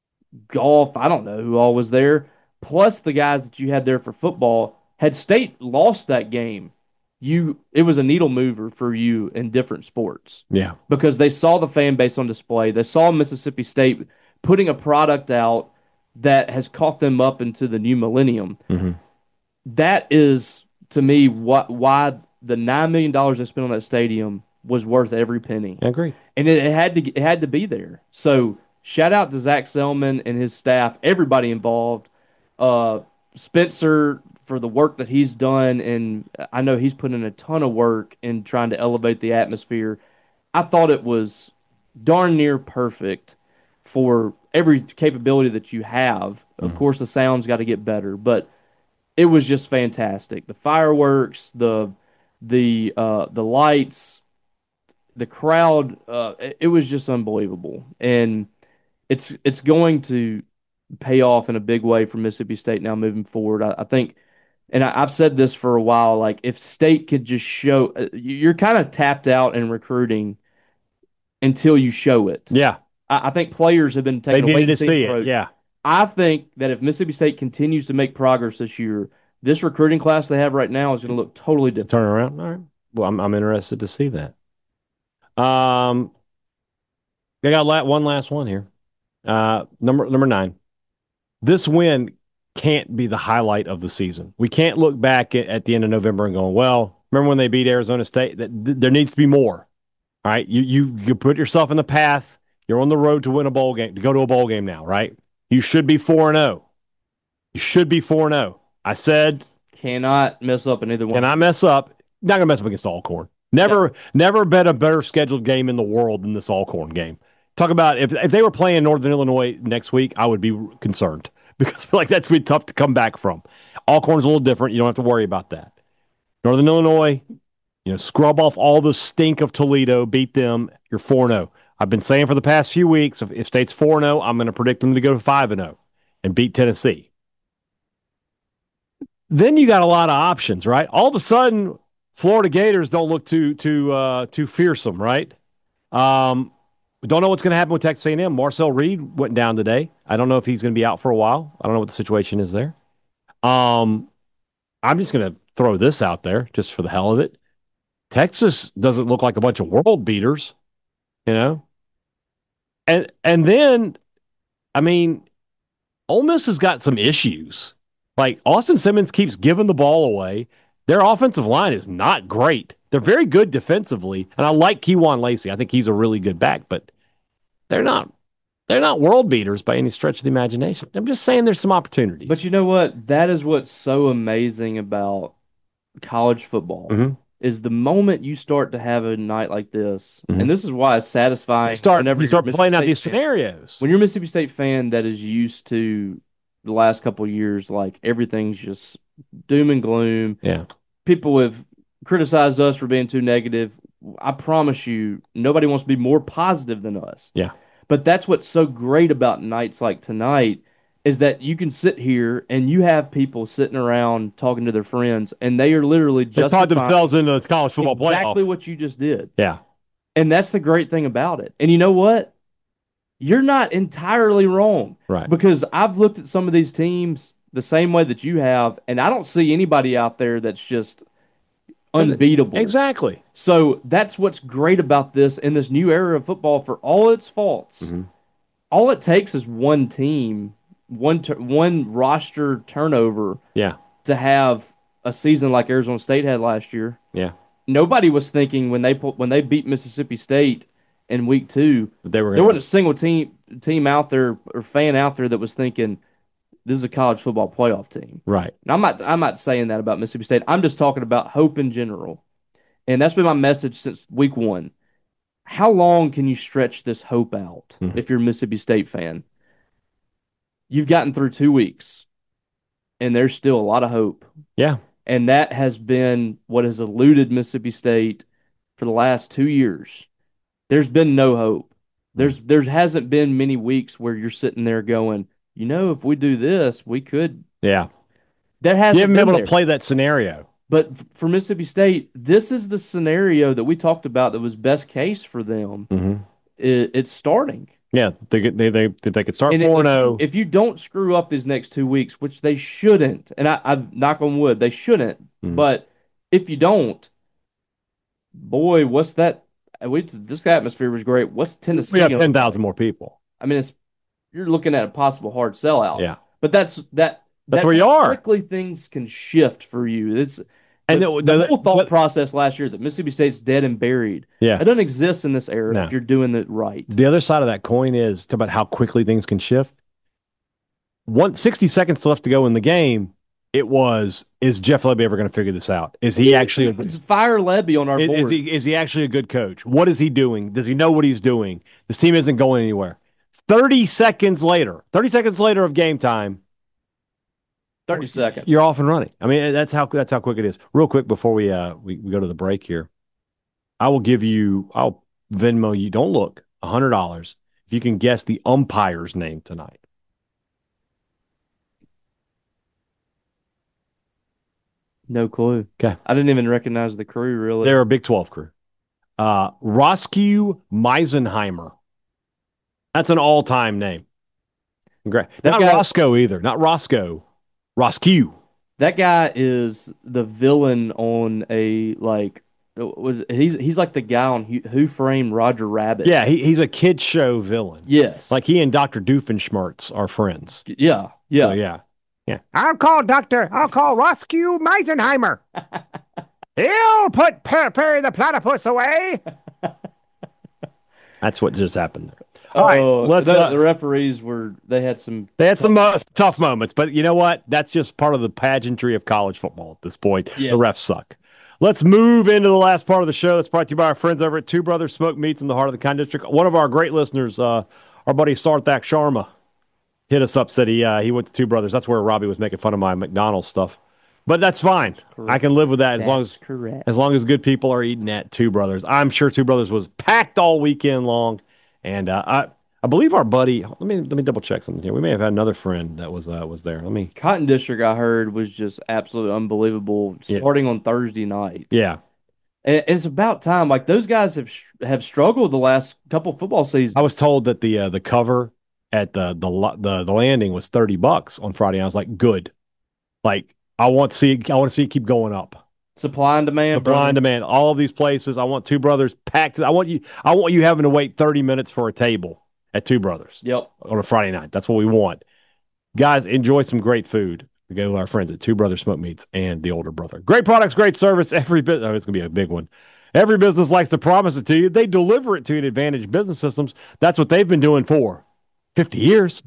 golf, I don't know who all was there, plus the guys that you had there for football. Had State lost that game, you it was a needle mover for you in different sports Yeah. because they saw the fan base on display. They saw Mississippi State putting a product out that has caught them up into the new millennium. Mhm. That is, to me, what why the nine million dollars they spent on that stadium was worth every penny. I agree. And it, it had to it had to be there. So shout out to Zach Selman and his staff, everybody involved. Uh, Spencer for the work that he's done, and I know he's put in a ton of work in trying to elevate the atmosphere. I thought it was darn near perfect for every capability that you have. Of course, the sound's got to get better, but it was just fantastic. The fireworks, the the uh, the lights, the crowd, uh, it, it was just unbelievable, and it's it's going to pay off in a big way for Mississippi State now moving forward. I, I think, and I, I've said this for a while. Like if State could just show, uh, you- you're kind of tapped out in recruiting until you show it. Yeah. I, I think players have been They taking a wait needed to and see see approach. it. Yeah. I think that if Mississippi State continues to make progress this year, this recruiting class they have right now is going to look totally different. Turn around. All right. Well, I'm I'm interested to see that. Um, I got la- one last one here. Uh, number number nine. This win can't be the highlight of the season. We can't look back at, at the end of November and go, well, remember when they beat Arizona State? That th- there needs to be more. All right. You you you put yourself in the path. You're on the road to win a bowl game, to go to a bowl game now, right? You should be four and zero. You should be four and zero. I said, Cannot mess up in either one. can I mess up? Not gonna mess up against Alcorn. Never, never been a better scheduled game in the world than this Alcorn game. Talk about if if they were playing Northern Illinois next week, I would be concerned because I feel like that's gonna be tough to come back from. Alcorn's a little different. You don't have to worry about that. Northern Illinois, you know, scrub off all the stink of Toledo, beat them. You're four and zero. I've been saying for the past few weeks, if, if State's four and zero, I'm going to predict them to go to five and zero and beat Tennessee. Then you got a lot of options, right? All of a sudden, Florida Gators don't look too too uh, too fearsome, right? Um, We don't know what's going to happen with Texas A and M. Marcel Reed went down today. I don't know if he's going to be out for a while. I don't know what the situation is there. Um, I'm just going to throw this out there just for the hell of it. Texas doesn't look like a bunch of world beaters, you know? And and then, I mean, Ole Miss has got some issues. Like Austin Simmons keeps giving the ball away. Their offensive line is not great. They're very good defensively, and I like Kewan Lacey. I think he's a really good back, but they're not they're not world beaters by any stretch of the imagination. I'm just saying there's some opportunities. But you know what? That is what's so amazing about college football Mhm. is the moment you start to have a night like this, Mhm. and this is why it's satisfying you start whenever you you're a start Mississippi playing out State these fan. scenarios. When you're a Mississippi State fan that is used to the last couple of years, like everything's just doom and gloom. Yeah. People have criticized us for being too negative. I promise you, nobody wants to be more positive than us. Yeah. But that's what's so great about nights like tonight is that you can sit here and you have people sitting around talking to their friends, and they are literally They just tied themselves into the college football exactly playoff. what you just did. Yeah. And that's the great thing about it. And you know what? You're not entirely wrong. Right. Because I've looked at some of these teams the same way that you have, and I don't see anybody out there that's just unbeatable. Exactly. So that's what's great about this in this new era of football for all its faults. Mm-hmm. All it takes is one team, one tur- one roster turnover Yeah. to have a season like Arizona State had last year. Yeah. Nobody was thinking when they put, when they beat Mississippi State in week two, But they were there gonna, wasn't a single team team out there or fan out there that was thinking this is a college football playoff team. right. And I'm not I'm not saying that about Mississippi State. I'm just talking about hope in general. And that's been my message since week one. How long can you stretch this hope out Mhm. if you're a Mississippi State fan? You've gotten through two weeks, and there's still a lot of hope. Yeah. And that has been what has eluded Mississippi State for the last two years. There's been no hope. There's there hasn't been many weeks where you're sitting there going, you know, if we do this, we could. Yeah. That hasn't You haven't been been able there. to play that scenario. But f- for Mississippi State, this is the scenario that we talked about that was best case for them. Mm-hmm. It, it's starting. Yeah. They could- they they they could start And four and if, zero. if you don't screw up these next two weeks, which they shouldn't, and I, I knock on wood, they shouldn't. Mhm. But if you don't, boy, what's that? We, this atmosphere was great. What's Tennessee? We have gonna- ten thousand more people. I mean, it's you're looking at a possible hard sellout. Yeah. But that's that. That's that where you are. Quickly, things can shift for you. It's And the, the- the the- whole thought the- process last year that Mississippi State's dead and buried. Yeah. It doesn't exist in this era No. if you're doing it right. The other side of that coin is talk about how quickly things can shift. One sixty seconds left to go in the game. It was, is Jeff Lebby ever going to figure this out? Is he actually a, It's fire Levy on our is, board. is he is he actually a good coach? What is he doing? Does he know what he's doing? This team isn't going anywhere. thirty seconds later, thirty seconds later of game time, Thirty seconds. you're off and running. I mean, that's how that's how quick it is. Real quick before we uh we, we go to the break here, I will give you I'll Venmo you. Don't look a hundred dollars if you can guess the umpire's name tonight. No clue. Okay, I didn't even recognize the crew really. they're a Big twelve crew. Uh, Roscoe Meisenheimer. That's an all-time name. Great. That Not guy- Roscoe either. Not Roscoe. Roscoe. That guy is the villain on a like was he's he's like the guy on Who, Who Framed Roger Rabbit. Yeah, he, he's a kid show villain. Yes. Like he and Doctor Doofenshmirtz are friends. yeah. Yeah. So, yeah. Yeah. I'll call Doctor I'll call Roscoe Meisenheimer. He'll put Per- Perry the platypus away. That's what just happened there. All right, Oh, let's. the, uh, the referees were they had some they had some uh, tough moments, but you know what? That's just part of the pageantry of college football at this point. Yeah. The refs suck. Let's move into the last part of the show. That's brought to you by our friends over at Two Brothers Smoke Meats in the heart of the Con District. One of our great listeners, uh, our buddy Sarthak Sharma, hit us up, said he uh, he went to Two Brothers. That's where Robbie was making fun of my McDonald's stuff. But that's fine. Correct. I can live with that as long That's as correct. as long as good people are eating at Two Brothers. I'm sure Two Brothers was packed all weekend long, and uh, I I believe our buddy. Let me let me double check something here. We may have had another friend that was uh, was there. Let me. Cotton District I heard was just absolutely unbelievable Yeah. starting on Thursday night. Yeah, And it's about time. Like those guys have have struggled the last couple football seasons. I was told that the uh, the cover at the, the the the landing was thirty bucks on Friday. I was like, good. Like I want to see I want to see it keep going up. Supply and demand. Supply and demand. All of these places. I want Two Brothers packed. I want you. I want you having to wait thirty minutes for a table at Two Brothers. Yep. On a Friday night. That's what we want. Guys, enjoy some great food. We go with our friends at Two Brothers Smoke Meats and the Older Brother. Great products, great service. Every bit. Oh, it's gonna be a big one. Every business likes to promise it to you. They deliver it to you at Advantage Business Systems. That's what they've been doing for fifty years.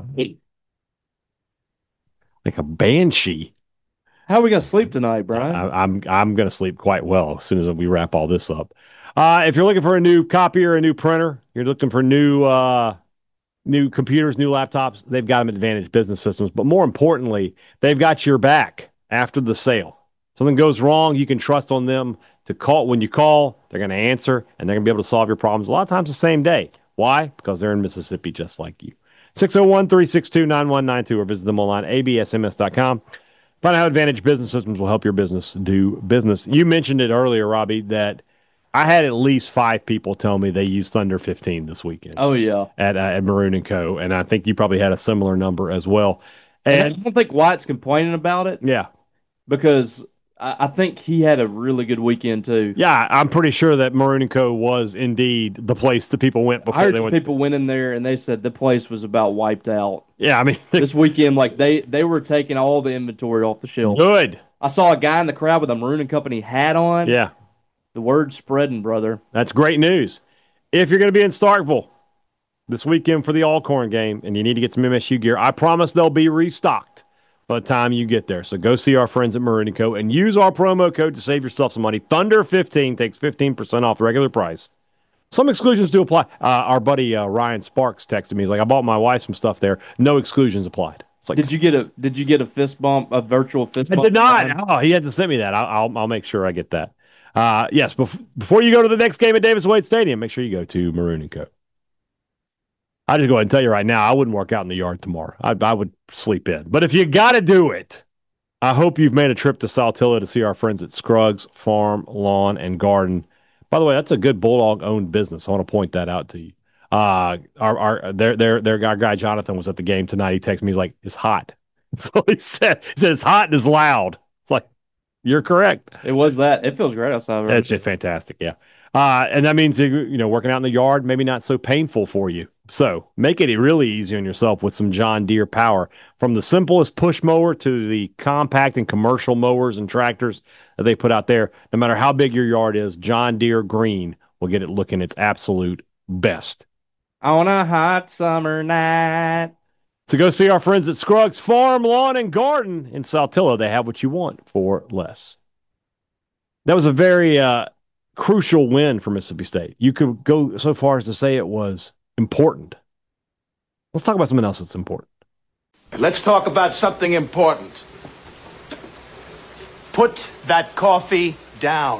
Like a banshee. How are we gonna sleep tonight, Brian? I, I'm I'm gonna sleep quite well as soon as we wrap all this up. Uh, if you're looking for a new copier, a new printer, you're looking for new uh, new computers, new laptops, they've got them at Advantage Business Systems. But more importantly, they've got your back after the sale. Something goes wrong, you can trust on them to call. When you call, they're going to answer, and they're going to be able to solve your problems a lot of times the same day. Why? Because they're in Mississippi just like you. six oh one, three six two, nine one nine two or visit them online, a b s m s dot com. Find out how Advantage Business Systems will help your business do business. You mentioned it earlier, Robbie, that I had at least five people tell me they used Thunder fifteen this weekend. Oh, yeah. At, uh, at Maroon and Co. And I think you probably had a similar number as well. And, and I don't think White's complaining about it. Yeah. Because I, I think he had a really good weekend, too. Yeah, I'm pretty sure that Maroon and Co. was indeed the place that people went before I heard they went. People went in there and they said the place was about wiped out. Yeah, I mean. This weekend, like they, they were taking all the inventory off the shelf. Good. I saw a guy in the crowd with a Maroon and Company hat on. Yeah. The word's spreading, brother. That's great news. If you're going to be in Starkville this weekend for the Alcorn game and you need to get some M S U gear, I promise they'll be restocked by the time you get there. So go see our friends at Maroon and Co. and use our promo code to save yourself some money. Thunder fifteen takes fifteen percent off the regular price. Some exclusions do apply. Uh, our buddy uh, Ryan Sparks texted me. He's like, I bought my wife some stuff there. No exclusions applied. It's like, did you get a Did you get a fist bump, a virtual fist I bump? did not. Oh, he had to send me that. I'll, I'll, I'll make sure I get that. Uh, yes, bef- before you go to the next game at Davis Wade Stadium, make sure you go to Maroon and Co. I'll just go ahead and tell you right now, I wouldn't work out in the yard tomorrow. I, I would sleep in. But if you got to do it, I hope you've made a trip to Saltillo to see our friends at Scruggs Farm, Lawn, and Garden. By the way, that's a good Bulldog-owned business. I want to point that out to you. Uh, our, our, their, their, their our guy Jonathan was at the game tonight. He texted me. He's like, it's hot. So he said, he said it's hot and it's loud. It's like, you're correct. It was that. It feels great outside. Right? It's just fantastic, yeah. Uh, and that means, you know, working out in the yard, maybe not so painful for you. So make it really easy on yourself with some John Deere power. From the simplest push mower to the compact and commercial mowers and tractors that they put out there, no matter how big your yard is, John Deere Green will get it looking its absolute best. On a hot summer night. So go see our friends at Scruggs Farm, Lawn, and Garden in Saltillo. They have what you want for less. That was a very uh, crucial win for Mississippi State. You could go so far as to say it was important. Let's talk about something else that's important. Let's talk about something important. Put that coffee down.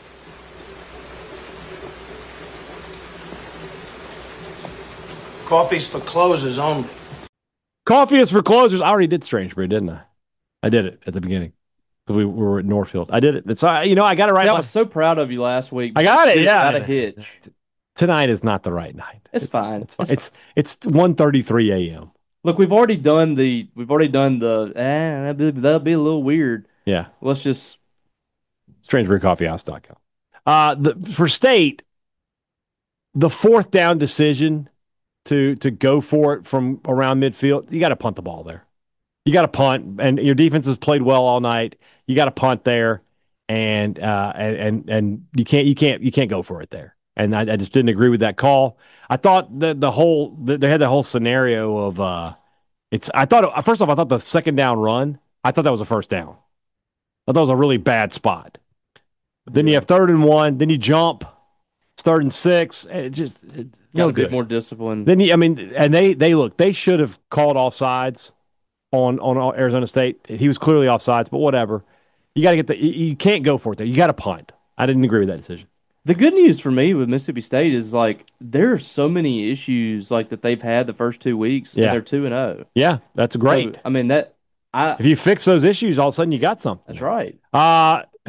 Coffee's for closers only. Coffee is for closers. I already did Strange Brew, didn't I? I did it at the beginning because we, we were at Northfield. I did it. It's uh, you know I got it right. Yeah, I was so proud of you last week. I got it. Yeah, got a hitch. Tonight is not the right night. It's, it's fine. It's fine. It's it's one thirty-three a.m. Look, we've already done the we've already done the eh, that'll be, that'll be a little weird. Yeah. Let's just strange brew coffee house dot com. Uh the for State, the fourth down decision to to go for it from around midfield, you got to punt the ball there. You got to punt, and your defense has played well all night. You got to punt there, and uh, and and and you can't you can't you can't go for it there. And I, I just didn't agree with that call. I thought the the whole the, they had the whole scenario of uh, it's. I thought first off, I thought the second down run. I thought that was a first down. I thought that was a really bad spot. But then you have third and one. Then you jump. It's third and six. And it just it, got no a bit good. more discipline. Then you, I mean, and they they look. They should have called offsides on on Arizona State. He was clearly offsides, but whatever. You got to get the. You can't go for it there. You got to punt. I didn't agree with that decision. The good news for me with Mississippi State is like there are so many issues like that they've had the first two weeks. Yeah, and they're two and zero. Yeah, that's great. So, I mean that. I if you fix those issues, all of a sudden you got something. That's right. Uh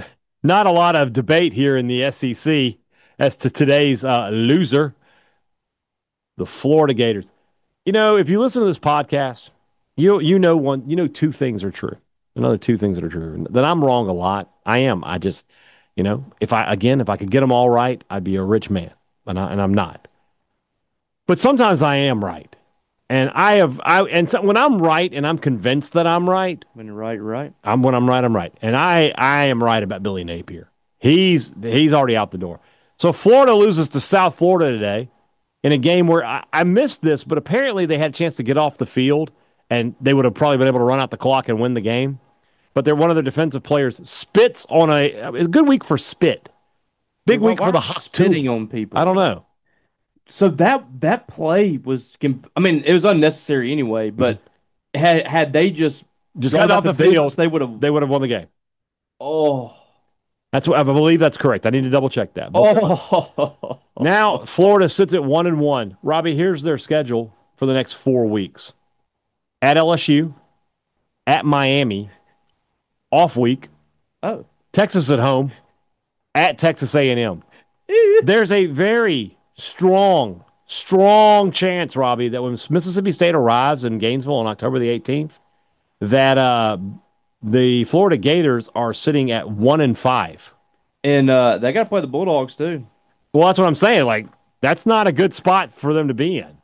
not a lot of debate here in the S E C as to today's uh, loser, the Florida Gators. You know, if you listen to this podcast, you you know one, you know two things are true. Another two things that are true. That I'm wrong a lot. I am. I just, you know, if I again, if I could get them all right, I'd be a rich man, and I, and I'm not. But sometimes I am right, and I have. I and so when I'm right, and I'm convinced that I'm right. When you're right, you're right. I'm when I'm right, I'm right, and I I am right about Billy Napier. He's he's already out the door. So Florida loses to South Florida today in a game where I, I missed this, but apparently they had a chance to get off the field, and they would have probably been able to run out the clock and win the game. But they're one of their defensive players spits on a, a good week for spit. Big Why- week why for the are hot spitting on people. I don't know. So that that play was, I mean, it was unnecessary anyway. But had had they just Just gone got off about the business, field, they would have. They would have won the game. Oh, That's what I believe. That's correct. I need to double check that. But oh, now Florida sits at one and one. Robbie, here's their schedule for the next four weeks: at L S U, at Miami, off week, oh. Texas at home, at Texas A and M. There's a very strong, strong chance, Robbie, that when Mississippi State arrives in Gainesville on October the eighteenth, that uh, the Florida Gators are sitting at one and five. And uh, they got to play the Bulldogs too. Well, that's what I'm saying. Like, that's not a good spot for them to be in.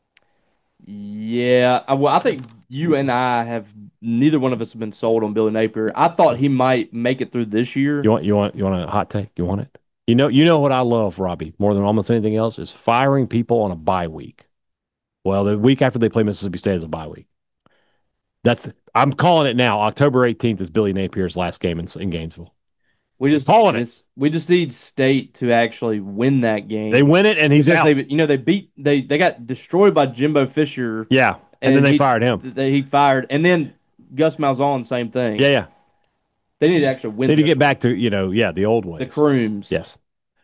Yeah, I- well, I think you and I have neither one of us have been sold on Billy Napier. I thought he might make it through this year. You want you want you want a hot take? You want it? You know you know what I love, Robbie, more than almost anything else is firing people on a bye week. Well, the week after they play Mississippi State is a bye week. That's I'm calling it now. October eighteenth is Billy Napier's last game in, in Gainesville. We just Calling it. it's- We just need State to actually win that game. They win it, and he's because out. they, you know, they beat they they got destroyed by Jimbo Fisher. Yeah, and, then they he- fired him. They, he fired, and then Gus Malzahn, same thing. Yeah, yeah. They need to actually win. They need to this get back to you know, yeah, the old ways. the Crooms. Yes.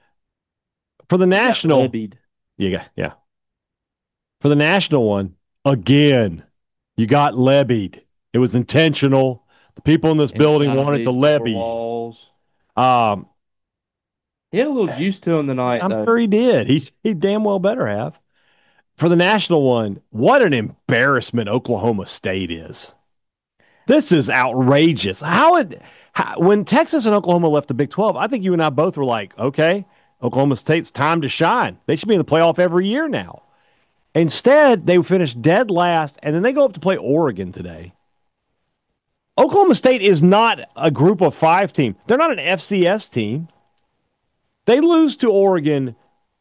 For the national, Levied. yeah, yeah. For the national one, again, you got levied. It was intentional. The people in this building Inside wanted these to four levy. walls. Um, He had a little juice to him tonight. I'm though. sure he did. He he damn well better have. For the national one, what an embarrassment Oklahoma State is. This is outrageous. How, it, how when Texas and Oklahoma left the Big twelve, I think you and I both were like, okay, Oklahoma State's time to shine. They should be in the playoff every year now. Instead, they finished dead last, and then they go up to play Oregon today. Oklahoma State is not a group of five team. They're not an F C S team. They lose to Oregon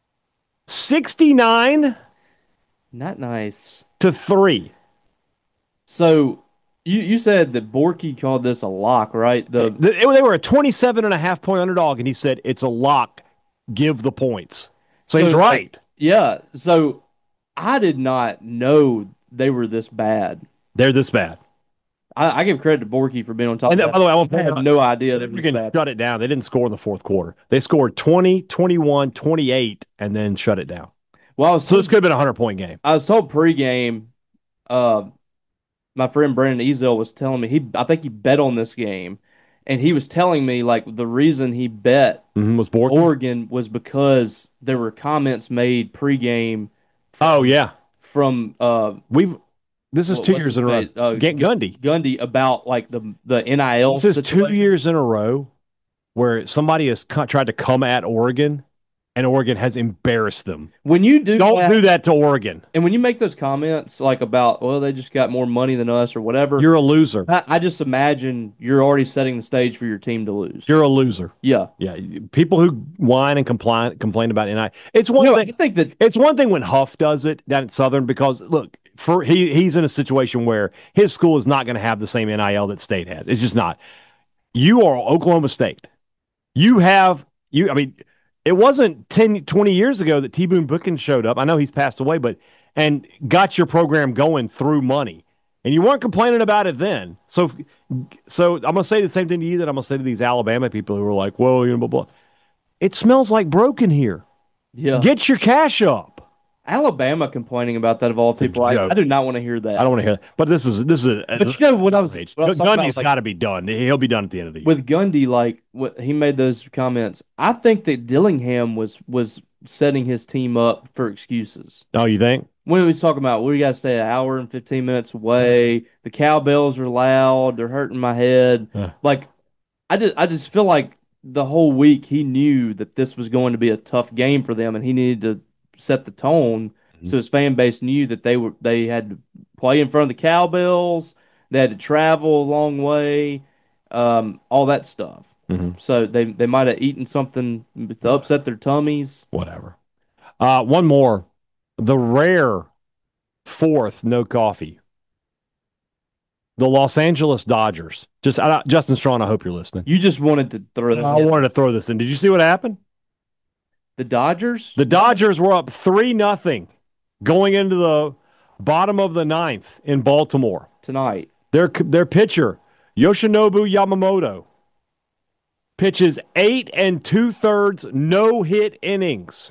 sixty-nine Not nice. to three. So you you said that Borky called this a lock, right? The They, they were a twenty-seven and a half point underdog, and he said, it's a lock. Give the points. So, he's right. Yeah. So I did not know they were this bad. They're this bad. I, I give credit to Borky for being on top And of by that. the way, I want I had no idea they were You this can bad. shut it down. They didn't score in the fourth quarter. They scored twenty, twenty-one, twenty-eight, and then shut it down. Well, I was So this could have been a hundred-point game. I was told pregame, uh, my friend Brandon Ezel was telling me he I think he bet on this game, and he was telling me like the reason he bet Mm-hmm. Was Bork? Oregon was because there were comments made pregame Oh, yeah. from uh We've. This is what- two what's years his in a row. name? Uh, Ga- Gundy. Gundy about like the the N I L. This is two situation. years in a row where somebody has co- tried to come at Oregon, and Oregon has embarrassed them. When you do Don't that, do that to Oregon. and when you make those comments like about well they just got more money than us or whatever, You're a loser. I, I just imagine you're already setting the stage for your team to lose. You're a loser. yeah. Yeah, people who whine and complain complain about N I. It's one No, I thing. think that It's one thing when Huff does it down at Southern because look, for he he's in a situation where his school is not going to have the same N I L that State has. It's just not. You are Oklahoma State. You have you. I mean, it wasn't ten, twenty years ago that T. Boone Bookins showed up. I know he's passed away, but and got your program going through money, and you weren't complaining about it then. So, so I'm gonna say the same thing to you that I'm gonna say to these Alabama people who are like, "Well, you know, blah blah." It smells like broken here. yeah. Get your cash up. Alabama complaining about that of all people. I, I do not want to hear that. I don't want to hear that. But this is this is. But you know what I was, what I was talking about Gundy's was, like, got to be done. He'll be done at the end of the year. with Gundy. Like what he made those comments. I think that Dillingham was was setting his team up for excuses. Oh, you think? When we was talking about we got to stay an hour and fifteen minutes away. The cowbells are loud. They're hurting my head. Uh. Like I just I just feel like the whole week he knew that this was going to be a tough game for them, and he needed to set the tone. So his fan base knew that they were they had to play in front of the cowbells. They had to travel a long way, um, all that stuff. Mm-hmm. So they they might have eaten something to upset their tummies. Whatever. Uh, one more. The rare fourth no coffee. The Los Angeles Dodgers. Just uh, Justin Strawn, I hope you're listening. You just wanted to throw this. I in. wanted to throw this in. Did you see what happened? The Dodgers? The Dodgers were up three nothing going into the bottom of the ninth in Baltimore. Tonight. Their, their pitcher, Yoshinobu Yamamoto, pitches eight and two-thirds no-hit innings.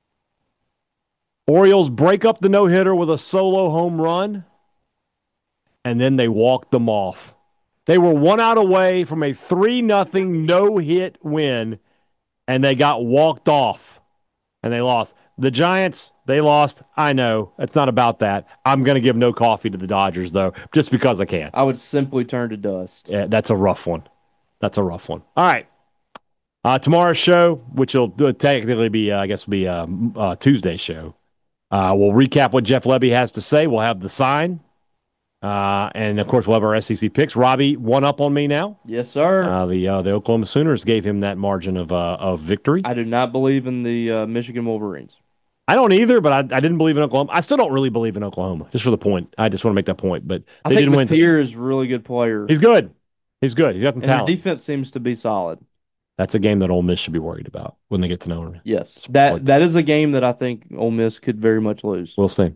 Orioles break up the no-hitter with a solo home run, and then they walked them off. They were one out away from a three nothing no-hit win, and they got walked off, and they lost. The Giants, they lost. I know. It's not about that. I'm going to give no coffee to the Dodgers, though, just because I can. I would simply turn to dust. Yeah, that's a rough one. That's a rough one. All right. Uh, tomorrow's show, which will technically be, uh, I guess, will be a uh, uh, Tuesday's show. Uh, we'll recap what Jeff Lebby has to say. We'll have the sign. Uh, and, of course, we'll have our S E C picks. Robbie, one up on me now. Yes, sir. Uh, the uh, the Oklahoma Sooners gave him that margin of uh, of victory. I do not believe in the uh, Michigan Wolverines. I don't either, but I, I didn't believe in Oklahoma. I still don't really believe in Oklahoma, just for the point. I just want to make that point. But I they think didn't win. Napier is a really good player. He's good. He's good. He's got some and their talent. defense seems to be solid. That's a game that Ole Miss should be worried about when they get to know him. Yes, that that is a game that I think Ole Miss could very much lose. We'll see.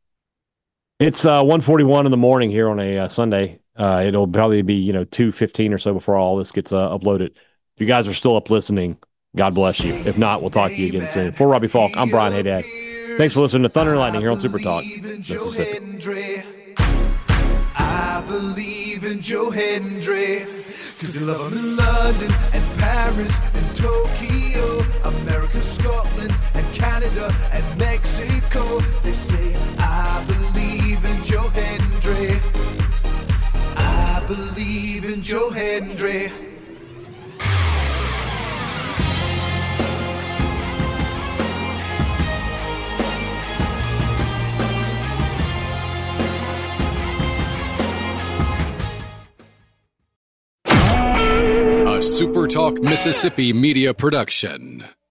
It's uh, one forty-one in the morning here on a uh, Sunday. Uh, it'll probably be, you know, two fifteen or so before all this gets uh, uploaded. If you guys are still up listening, God bless you. If not, we'll talk to you again soon. For Robbie Falk, I'm Brian Haydad. Thanks for listening to Thunder and Lightning here on Super Talk, Mississippi. I believe in Joe Hendry, cause they love him in London and Paris and Tokyo, America, Scotland and Canada and Mexico. They say, I believe in Joe Hendry. I believe in Joe Hendry. A Super Talk Mississippi media production.